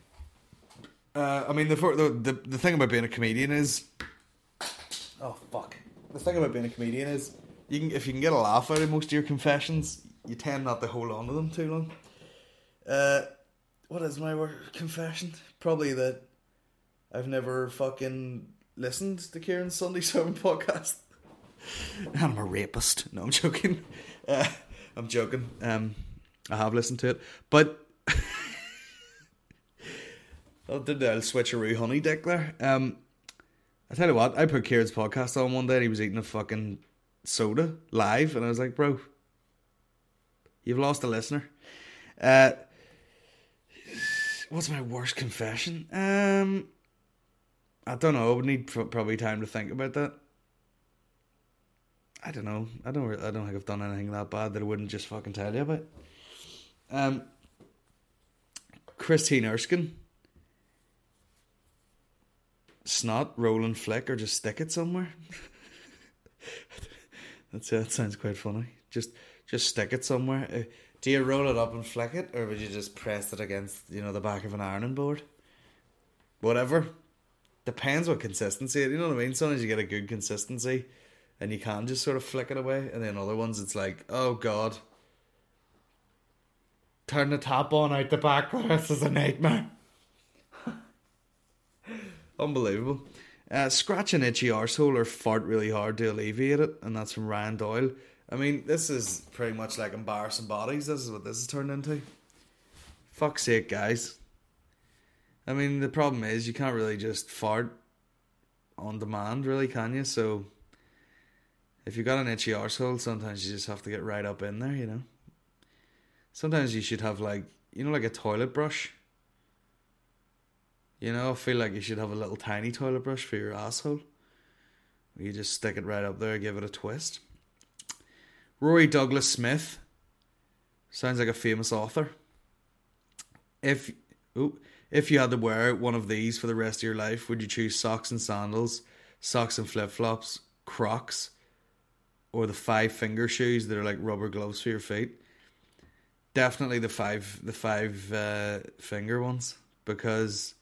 I mean, the thing about being a comedian is, oh fuck, the thing about being a comedian is, if you can get a laugh out of most of your confessions, you tend not to hold on to them too long. What is my worst confession? Probably that I've never fucking listened to Kieran's Sunday Sermon podcast. And I'm a rapist. No, I'm joking. I'm joking. I have listened to it, but I did a switcheroo honey dick there. I tell you what, I put Kieran's podcast on one day and he was eating a fucking soda live, and I was like, bro, you've lost a listener. What's my worst confession? I don't know. I would need probably time to think about that. I don't know. I don't think I've done anything that bad that I wouldn't just fucking tell you about. Christine Erskine. Snot, roll and flick, or just stick it somewhere. That sounds quite funny. Just stick it somewhere. Do you roll it up and flick it, or would you just press it against, the back of an ironing board? Whatever. Depends what consistency. You know what I mean? Sometimes you get a good consistency and you can just sort of flick it away, and then other ones it's like, oh god, turn the tap on out the back. This is a nightmare. Unbelievable. Scratch an itchy arsehole or fart really hard to alleviate it, and that's from Ryan Doyle. I mean, this is pretty much like embarrassing bodies. This is what this has turned into. Fuck's sake, guys. I mean, the problem is you can't really just fart on demand, really, can you? So, if you've got an itchy arsehole, sometimes you just have to get right up in there, you know? Sometimes you should have, like, you know, like a toilet brush. You know, I feel like you should have a little tiny toilet brush for your asshole. You just stick it right up there, give it a twist. Rory Douglas Smith. Sounds like a famous author. If you had to wear one of these for the rest of your life, would you choose socks and sandals, socks and flip-flops, Crocs, or the 5-finger shoes that are like rubber gloves for your feet? Definitely the five finger ones, because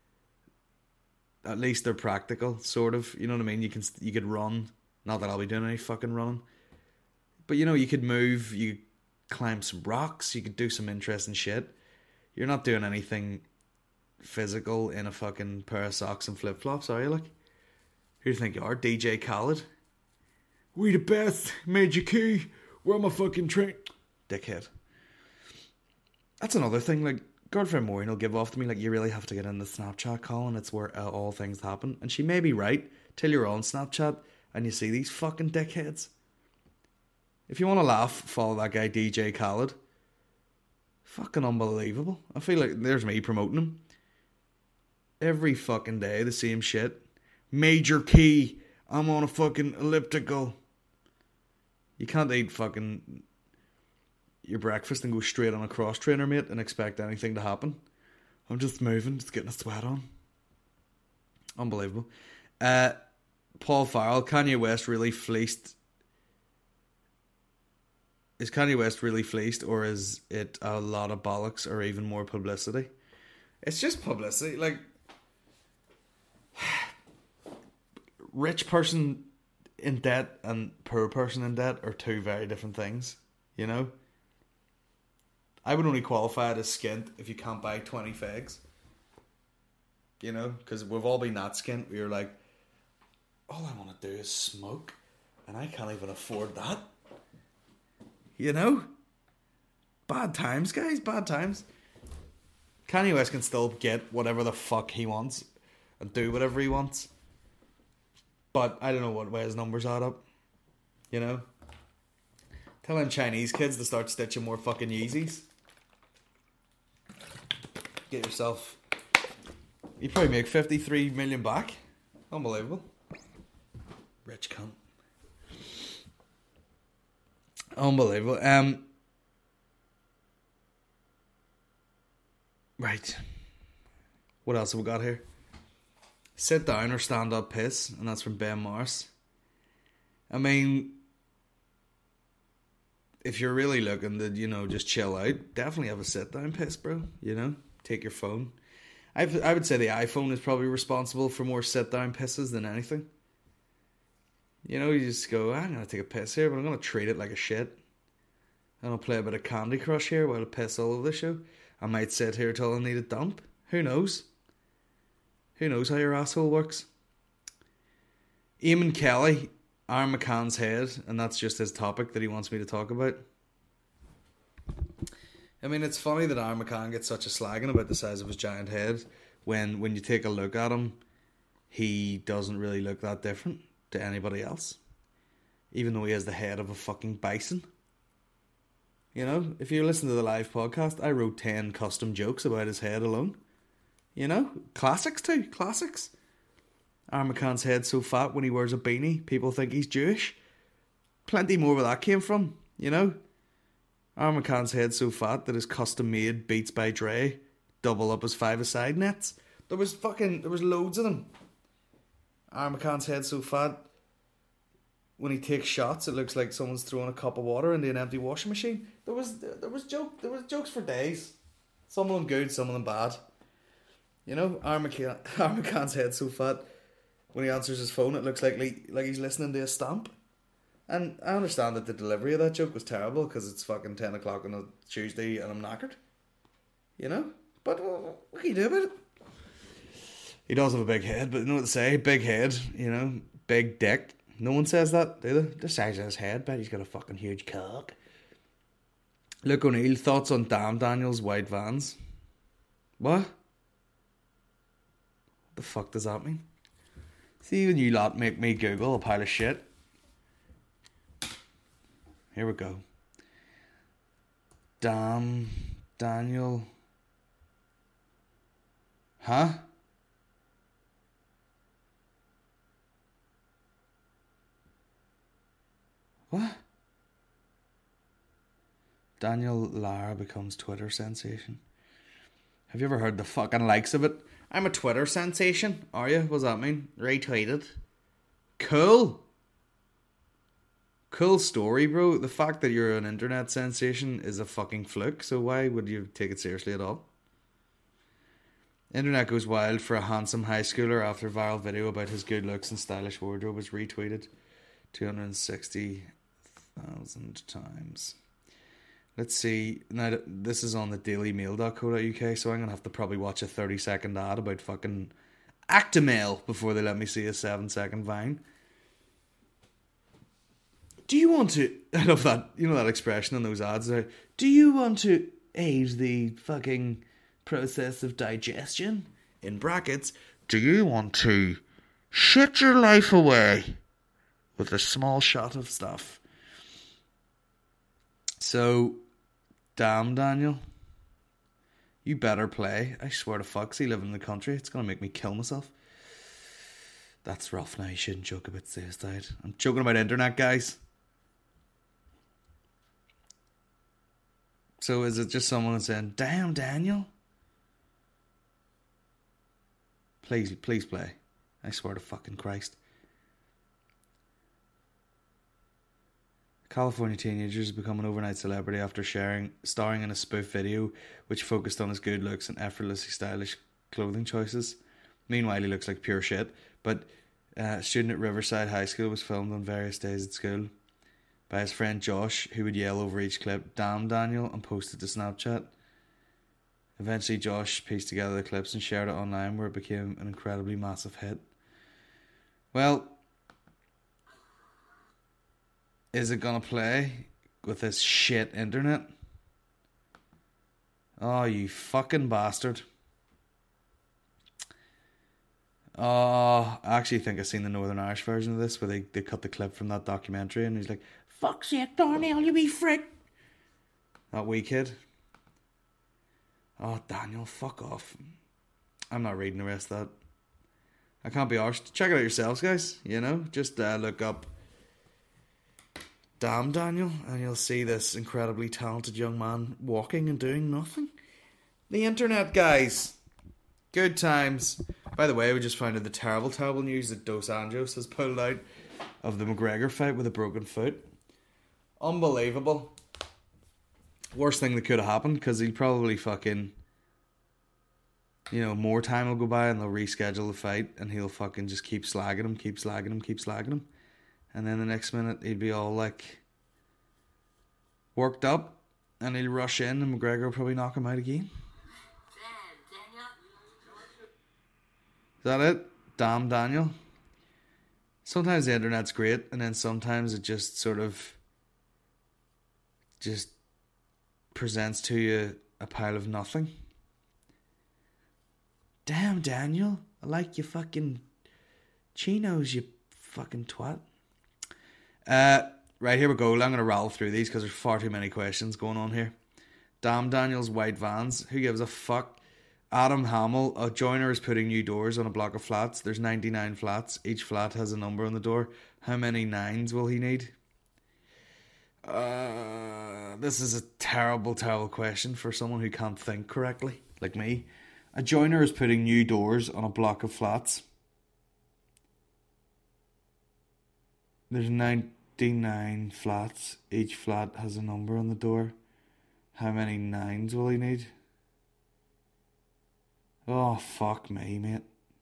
at least they're practical, sort of. You know what I mean? You could run. Not that I'll be doing any fucking running. But, you know, you could move, you could climb some rocks, you could do some interesting shit. You're not doing anything physical in a fucking pair of socks and flip-flops, are you, like? Who do you think you are? DJ Khaled? We the best, Major Key, where my fucking train? Dickhead. That's another thing, like, girlfriend Maureen will give off to me, like, you really have to get into Snapchat, Colin, it's where all things happen. And she may be right, till you're on Snapchat and you see these fucking dickheads. If you want to laugh, follow that guy DJ Khaled. Fucking unbelievable. I feel like there's me promoting him. Every fucking day, the same shit. Major Key, I'm on a fucking elliptical. You can't eat fucking your breakfast and go straight on a cross trainer, mate, and expect anything to happen. I'm just moving, just getting a sweat on. Unbelievable. Paul Farrell, Kanye West really fleeced. Is Kanye West really fleeced, or is it a lot of bollocks or even more publicity? It's just publicity. Like, rich person in debt and poor person in debt are two very different things, you know? I would only qualify it as skint if you can't buy 20 fags. You know? Because we've all been that skint where you're like, all I want to do is smoke, and I can't even afford that. You know? Bad times, guys. Bad times. Kanye West can still get whatever the fuck he wants and do whatever he wants. But I don't know what way his numbers add up. You know? Tell them Chinese kids to start stitching more fucking Yeezys. Get yourself... You probably make 53 million back. Unbelievable. Rich cunt. Unbelievable. Right. What else have we got here? Sit down or stand up piss, and that's from Ben Morris. I mean, if you're really looking to, you know, just chill out, definitely have a sit down piss, bro. You know, take your phone. I would say the iPhone is probably responsible for more sit down pisses than anything. You know, you just go, I'm going to take a piss here, but I'm going to treat it like a shit. And I'll play a bit of Candy Crush here while I piss all over the show. I might sit here till I need a dump. Who knows? Who knows how your asshole works? Eamon Kelly, Aaron McCann's head, and that's just his topic that he wants me to talk about. I mean, it's funny that Aaron McCann gets such a slagging about the size of his giant head when you take a look at him, he doesn't really look that different to anybody else, even though he has the head of a fucking bison. You know, if you listen to the live podcast, I wrote 10 custom jokes about his head alone. You know, classics too, classics. Aaron McCann's head's so fat when he wears a beanie, people think he's Jewish. Plenty more where that came from, you know. Aaron McCann's head's so fat that his custom made Beats by Dre double up as 5-a-side nets. There was loads of them. Aaron McCann's head's so fat, when he takes shots, it looks like someone's throwing a cup of water into an empty washing machine. There was jokes for days. Some of them good, some of them bad. You know, Aaron McCann's head's so fat, when he answers his phone, it looks like he's listening to a stamp. And I understand that the delivery of that joke was terrible because it's fucking 10 o'clock on a Tuesday and I'm knackered. You know? But what can you do about it? He does have a big head, but you know what they say? Big head, you know? Big dick. No one says that, do they? The size of his head, bet he's got a fucking huge cock. Luke O'Neill, thoughts on Damn Daniel's white vans? What? The fuck does that mean? See, when you lot make me Google a pile of shit. Here we go. Damn Daniel. Huh? What? Daniel Lara becomes Twitter sensation. Have you ever heard the fucking likes of it? I'm a Twitter sensation. Are you? What does that mean? Retweeted. Cool. Cool story, bro. The fact that you're an internet sensation is a fucking fluke, so why would you take it seriously at all? Internet goes wild for a handsome high schooler after viral video about his good looks and stylish wardrobe was retweeted 260,000 times. Let's see. Now, this is on the dailymail.co.uk, so I'm going to have to probably watch a 30-second ad about fucking Actimel before they let me see a 7-second Vine. Do you want to... I love that. You know that expression in those ads there. Do you want to aid the fucking process of digestion? In brackets, do you want to shit your life away with a small shot of stuff? So... Damn, Daniel. You better play. I swear to Foxy living in the country. It's going to make me kill myself. That's rough now. You shouldn't joke about suicide. I'm joking about internet, guys. So is it just someone saying, damn, Daniel? Please play. I swear to fucking Christ. California teenager has become an overnight celebrity after starring in a spoof video which focused on his good looks and effortlessly stylish clothing choices. Meanwhile, he looks like pure shit. But a student at Riverside High School was filmed on various days at school by his friend Josh, who would yell over each clip, "Damn Daniel," and post it to Snapchat. Eventually, Josh pieced together the clips and shared it online, where it became an incredibly massive hit. Well, is it gonna play with this shit internet? Oh, you fucking bastard. Oh, I actually think I've seen the Northern Irish version of this, where they cut the clip from that documentary and he's like, "Fuck's sake, Darnell, you wee frick." That wee kid. Oh, Daniel, fuck off. I'm not reading the rest of that. I can't be arsed. Check it out yourselves, guys. You know, just look up Damn Daniel, and you'll see this incredibly talented young man walking and doing nothing. The internet, guys. Good times. By the way, we just found out the terrible news that Dos Anjos has pulled out of the McGregor fight with a broken foot. Unbelievable. Worst thing that could have happened, because he'll probably fucking... You know, more time will go by and they'll reschedule the fight and he'll fucking just keep slagging him. And then the next minute he'd be all like worked up and he'll rush in and McGregor will probably knock him out again. Is that it? Damn Daniel. Sometimes the internet's great and then sometimes it just sort of just presents to you a pile of nothing. Damn Daniel, I like your fucking chinos, you fucking twat. Right, here we go. I'm going to rattle through these because there's far too many questions going on here. Damn Daniel's white vans. Who gives a fuck? Adam Hamill. A joiner is putting new doors on a block of flats. There's 99 flats. Each flat has a number on the door. How many nines will he need? This is a terrible question for someone who can't think correctly, like me. A joiner is putting new doors on a block of flats. There's 99 flats. Each flat has a number on the door. How many nines will he need? Oh, fuck me, mate.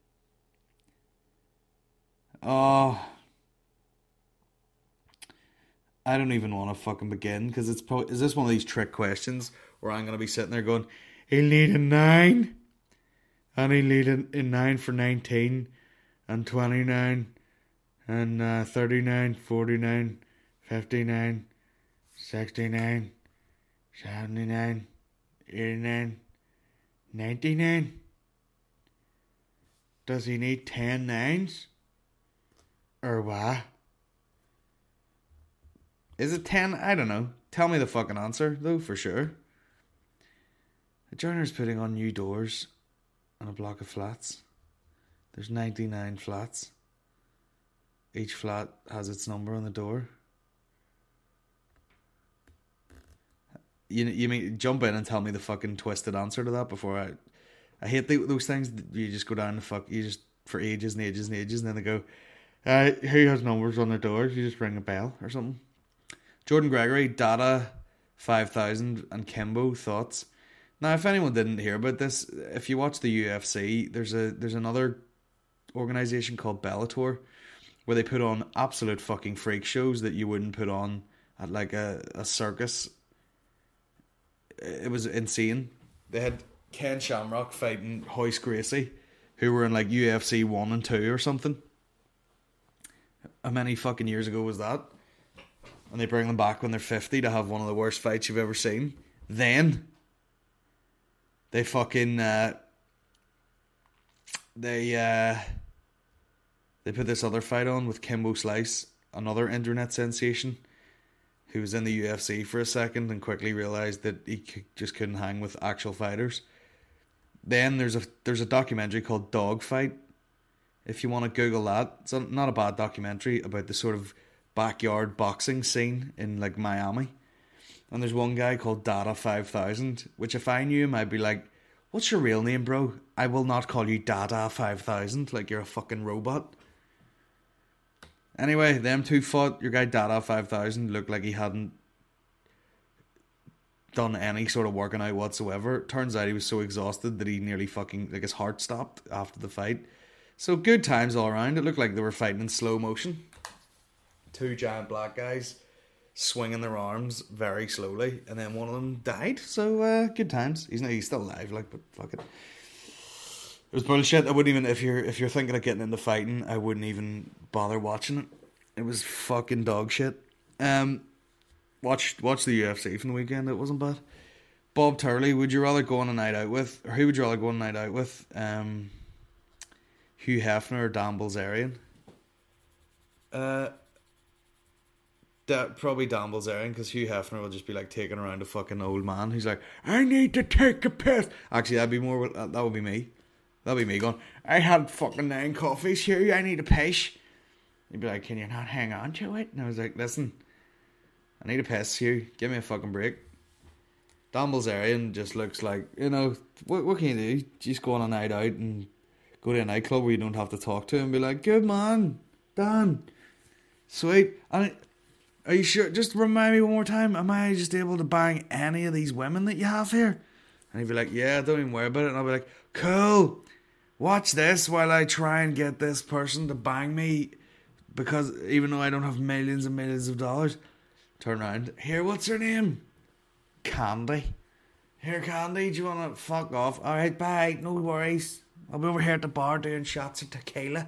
Oh, I don't even want to fucking begin, because it's probably... Is this one of these trick questions where I'm going to be sitting there going, he'll need a 9. And he'll need a 9 for 19. And 29. And 39, 49, 59, 69, 79, 89, 99. Does he need 10 nines? Or what? Is it 10? I don't know. Tell me the fucking answer, though, for sure. The joiner's putting on new doors on a block of flats. There's 99 flats. Each flat has its number on the door. You mean jump in and tell me the fucking twisted answer to that before I hate those things. You just go down you just for ages and ages and ages, and then they go, who has numbers on the doors? You just ring a bell or something. Jordan Gregory, Dada 5000 and Kimbo thoughts. Now, if anyone didn't hear about this, if you watch the UFC, there's another organisation called Bellator, where they put on absolute fucking freak shows that you wouldn't put on at like a circus. It was insane. They had Ken Shamrock fighting Hoist Gracie, who were in like UFC 1 and 2 or something. How many fucking years ago was that? And they bring them back when they're 50 to have one of the worst fights you've ever seen. Then they fucking they put this other fight on with Kimbo Slice, another internet sensation, who was in the UFC for a second and quickly realised that he just couldn't hang with actual fighters. Then there's a documentary called Dogfight. If you want to Google that, it's not a bad documentary about the sort of backyard boxing scene in like Miami. And there's one guy called Dada 5000, which if I knew him, I'd be like, what's your real name, bro? I will not call you Dada 5000 like you're a fucking robot. Anyway, them two fought. Your guy Dada 5000 looked like he hadn't done any sort of working out whatsoever. Turns out he was so exhausted that he nearly fucking, like his heart stopped after the fight. So good times all around. It looked like they were fighting in slow motion. Two giant black guys swinging their arms very slowly, and then one of them died. So good times. He's still alive, like, but fuck it. It was bullshit. I wouldn't even, if you're thinking of getting into fighting, I wouldn't even bother watching it. It was fucking dog shit. Watch the UFC from the weekend. It wasn't bad. Bob Turley, would you rather go on a night out with, or who would you rather go on a night out with? Hugh Hefner or Dan Bilzerian? Probably Dan Bilzerian, because Hugh Hefner will just be like taking around a fucking old man who's like, I need to take a piss. Actually, that would be me. That'd be me going, I had fucking 9 coffees here, I need a piss. He'd be like, can you not hang on to it? And I was like, listen, I need a piss here, give me a fucking break. Dan Bilzerian just looks like, you know, what can you do? Just go on a night out and go to a nightclub where you don't have to talk to him and be like, good man, Dan, sweet. And are you sure? Just remind me one more time, am I just able to bang any of these women that you have here? And he'd be like, yeah, don't even worry about it. And I'll be like, cool. Watch this while I try and get this person to bang me, because even though I don't have millions and millions of dollars, turn around. Here, what's her name? Candy. Here, Candy, do you want to fuck off? Alright, bye, no worries. I'll be over here at the bar doing shots of tequila.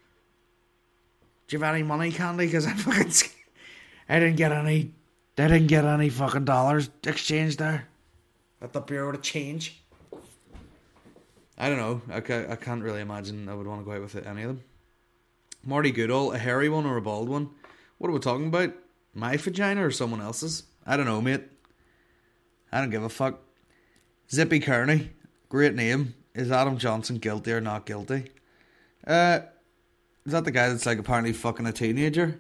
Do you have any money, Candy? Because I'm fucking scared. I didn't get any fucking dollars exchanged there at the Bureau of Change. I don't know. I can't really imagine I would want to go out with any of them. Marty Goodall, a hairy one or a bald one? What are we talking about? My vagina or someone else's? I don't know, mate. I don't give a fuck. Zippy Kearney, great name. Is Adam Johnson guilty or not guilty? Is that the guy that's like apparently fucking a teenager?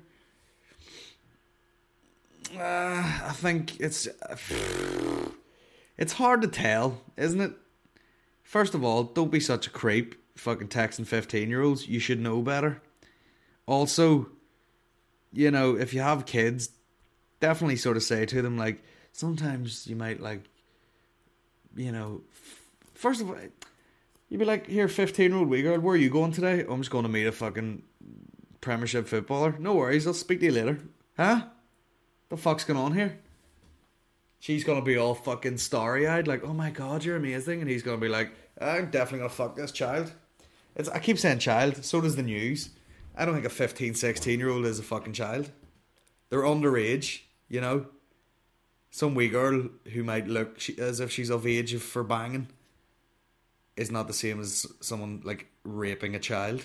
I think it's hard to tell, isn't it? First of all, don't be such a creep, fucking texting 15-year-olds. You should know better. Also, you know, if you have kids, definitely sort of say to them, like, sometimes you might, like, you know, first of all, you'd be like, here, 15-year-old wee girl, where are you going today? Oh, I'm just going to meet a fucking Premiership footballer. No worries, I'll speak to you later. Huh? The fuck's going on here? She's going to be all fucking starry-eyed, like, oh my god, you're amazing. And he's going to be like, I'm definitely going to fuck this child. I keep saying child, so does the news. I don't think a 15, 16-year-old is a fucking child. They're underage, you know. Some wee girl who might look as if she's of age for banging is not the same as someone, like, raping a child.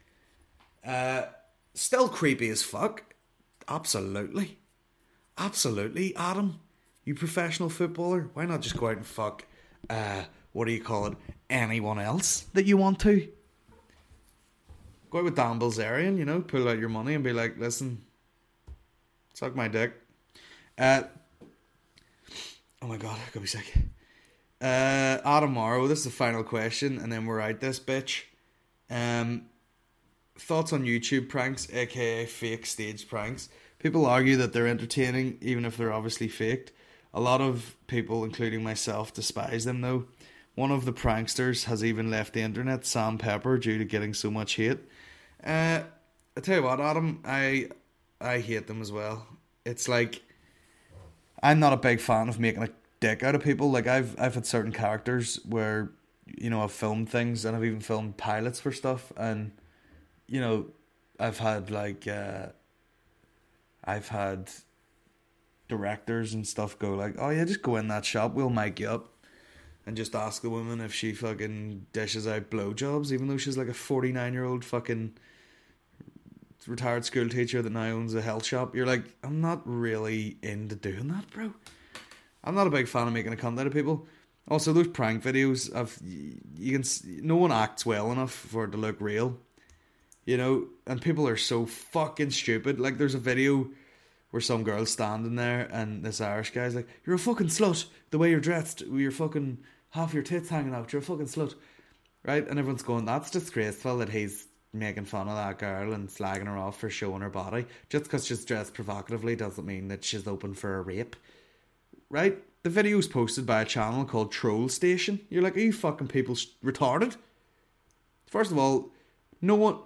Still creepy as fuck. Absolutely. Absolutely, Adam. You professional footballer, why not just go out and fuck, what do you call it, anyone else that you want to? Go out with Dan Bilzerian, you know, pull out your money and be like, listen, suck my dick. Oh my god, I could be sick. Adam Morrow, this is the final question, and then we're out this bitch. Thoughts on YouTube pranks, aka fake staged pranks? People argue that they're entertaining, even if they're obviously faked. A lot of people, including myself, despise them though. One of the pranksters has even left the internet, Sam Pepper, due to getting so much hate. I tell you what, Adam, I hate them as well. It's like, I'm not a big fan of making a dick out of people. Like, I've had certain characters where, you know, I've filmed things, and I've even filmed pilots for stuff, and, you know, I've had directors and stuff go like, oh yeah, just go in that shop, we'll mic you up, and just ask the woman if she fucking dishes out blowjobs, even though she's like a 49-year-old fucking retired school teacher that now owns a health shop. You're like, I'm not really into doing that, bro. I'm not a big fan of making a cunt out of people. Also, those prank videos, no one acts well enough for it to look real, you know, and people are so fucking stupid. Like, there's a video where some girl's standing there and this Irish guy's like, you're a fucking slut, the way you're dressed, with your fucking half your tits hanging out, you're a fucking slut, right? And everyone's going, that's disgraceful that he's making fun of that girl and slagging her off for showing her body. Just because she's dressed provocatively doesn't mean that she's open for a rape, right? The video's posted by a channel called Troll Station. You're like, are you fucking people retarded? First of all, no one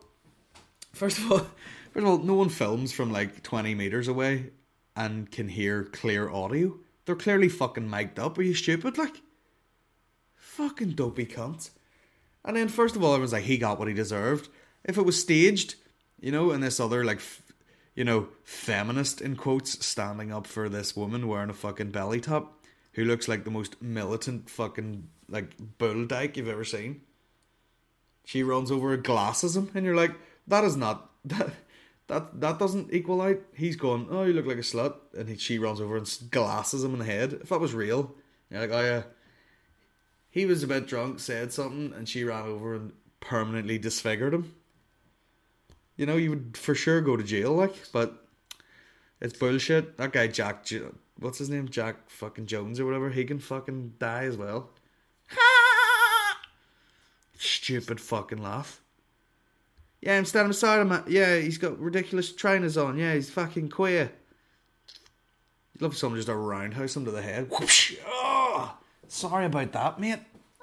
films from like 20 metres away and can hear clear audio. They're clearly fucking mic'd up. Are you stupid? Like, fucking dopey cunts. And then first of all, everyone's like, he got what he deserved. If it was staged, you know, and this other like, you know, feminist in quotes standing up for this woman wearing a fucking belly top who looks like the most militant fucking like bull dyke you've ever seen. She runs over and glasses him, and you're like, that is not that doesn't equal out. He's going, oh, you look like a slut, and she runs over and glasses him in the head. If that was real, you're like, oh yeah, he was a bit drunk, said something, and she ran over and permanently disfigured him. You know, you would for sure go to jail, like, but it's bullshit. That guy what's his name? Jack fucking Jones or whatever. He can fucking die as well. Stupid fucking laugh. Yeah, I'm standing beside him. Yeah, he's got ridiculous trainers on. Yeah, he's fucking queer. You'd love someone just to roundhouse him to the head. Whoosh! Oh, sorry about that, mate.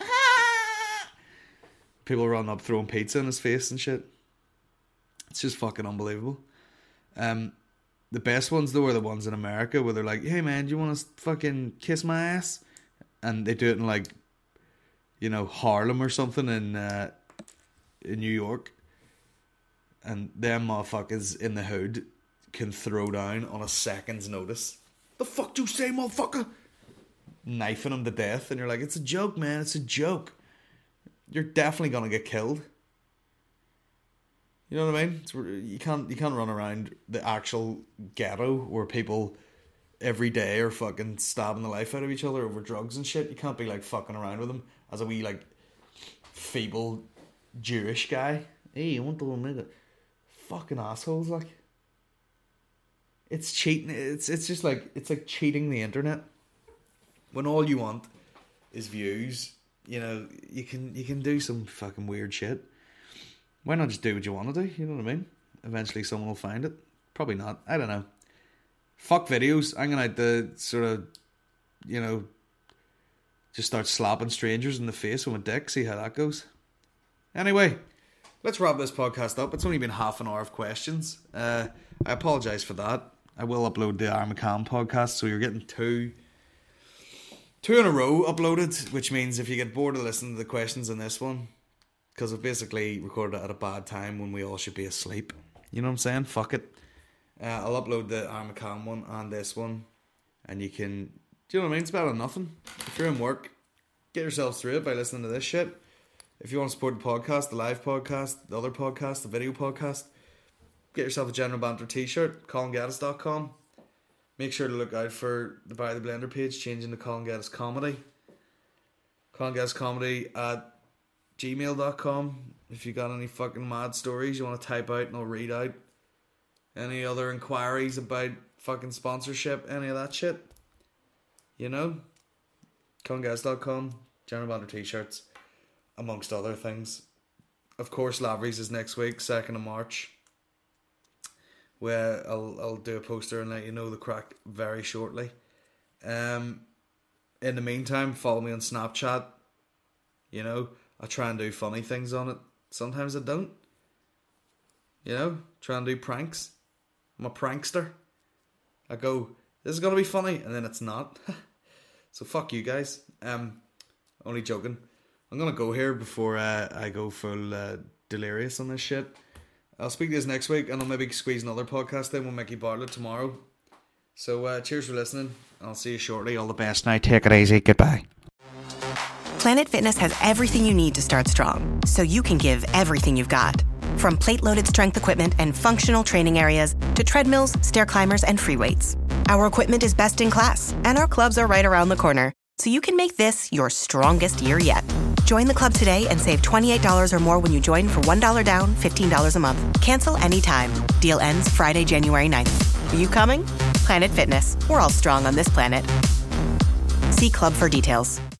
People run up throwing pizza in his face and shit. It's just fucking unbelievable. The best ones though are the ones in America where they're like, hey man, do you want to fucking kiss my ass? And they do it in like, you know, Harlem or something in New York. And them motherfuckers in the hood can throw down on a second's notice. The fuck do you say, motherfucker? Knifing him to death. And you're like, it's a joke, man. It's a joke. You're definitely going to get killed. You know what I mean? You can't run around the actual ghetto where people every day are fucking stabbing the life out of each other over drugs and shit. You can't be like fucking around with them as a wee like feeble Jewish guy. Hey, I want to admit it. Fucking assholes, like. It's cheating. It's just like, it's like cheating the internet. When all you want is views, you know, you can do some fucking weird shit. Why not just do what you want to do? You know what I mean? Eventually someone will find it. Probably not. I don't know. Fuck videos. I'm going to have to sort of, you know, just start slapping strangers in the face with my dick. See how that goes. Anyway, let's wrap this podcast up. It's only been half an hour of questions. I apologise for that. I will upload the Armacam podcast, so you're getting two 2 in a row uploaded, which means if you get bored of listening to the questions in this one, because I've basically recorded it at a bad time when we all should be asleep. You know what I'm saying? Fuck it. I'll upload the Aaron McCann one and this one, and you can, do you know what I mean? It's better than nothing. If you're in work, get yourselves through it by listening to this shit. If you want to support the podcast, the live podcast, the other podcast, the video podcast, get yourself a General Banter t-shirt, ColinGaddis.com. Make sure to look out for the Buy the Blender page, changing to Colin Gaddis Comedy. Colin Gaddis Comedy at gmail.com. If you got any fucking mad stories you want to type out and I'll read out. Any other inquiries about fucking sponsorship, any of that shit. You know? ColinGaddis.com, General Banter t-shirts, amongst other things. Of course, Lavery's is next week, 2nd of March. Where I'll do a poster and let you know the crack very shortly. In the meantime, follow me on Snapchat. You know, I try and do funny things on it. Sometimes I don't. You know, try and do pranks. I'm a prankster. I go, this is gonna be funny, and then it's not. So fuck you guys. Only joking. I'm gonna go here before I go full delirious on this shit. I'll speak to you next week, and I'll maybe squeeze another podcast in with Mickey Bartlett tomorrow. So cheers for listening. I'll see you shortly. All the best now. Take it easy. Goodbye. Planet Fitness has everything you need to start strong, so you can give everything you've got. From plate-loaded strength equipment and functional training areas to treadmills, stair climbers, and free weights. Our equipment is best in class, and our clubs are right around the corner, so you can make this your strongest year yet. Join the club today and save $28 or more when you join for $1 down, $15 a month. Cancel anytime. Deal ends Friday, January 9th. Are you coming? Planet Fitness. We're all strong on this planet. See club for details.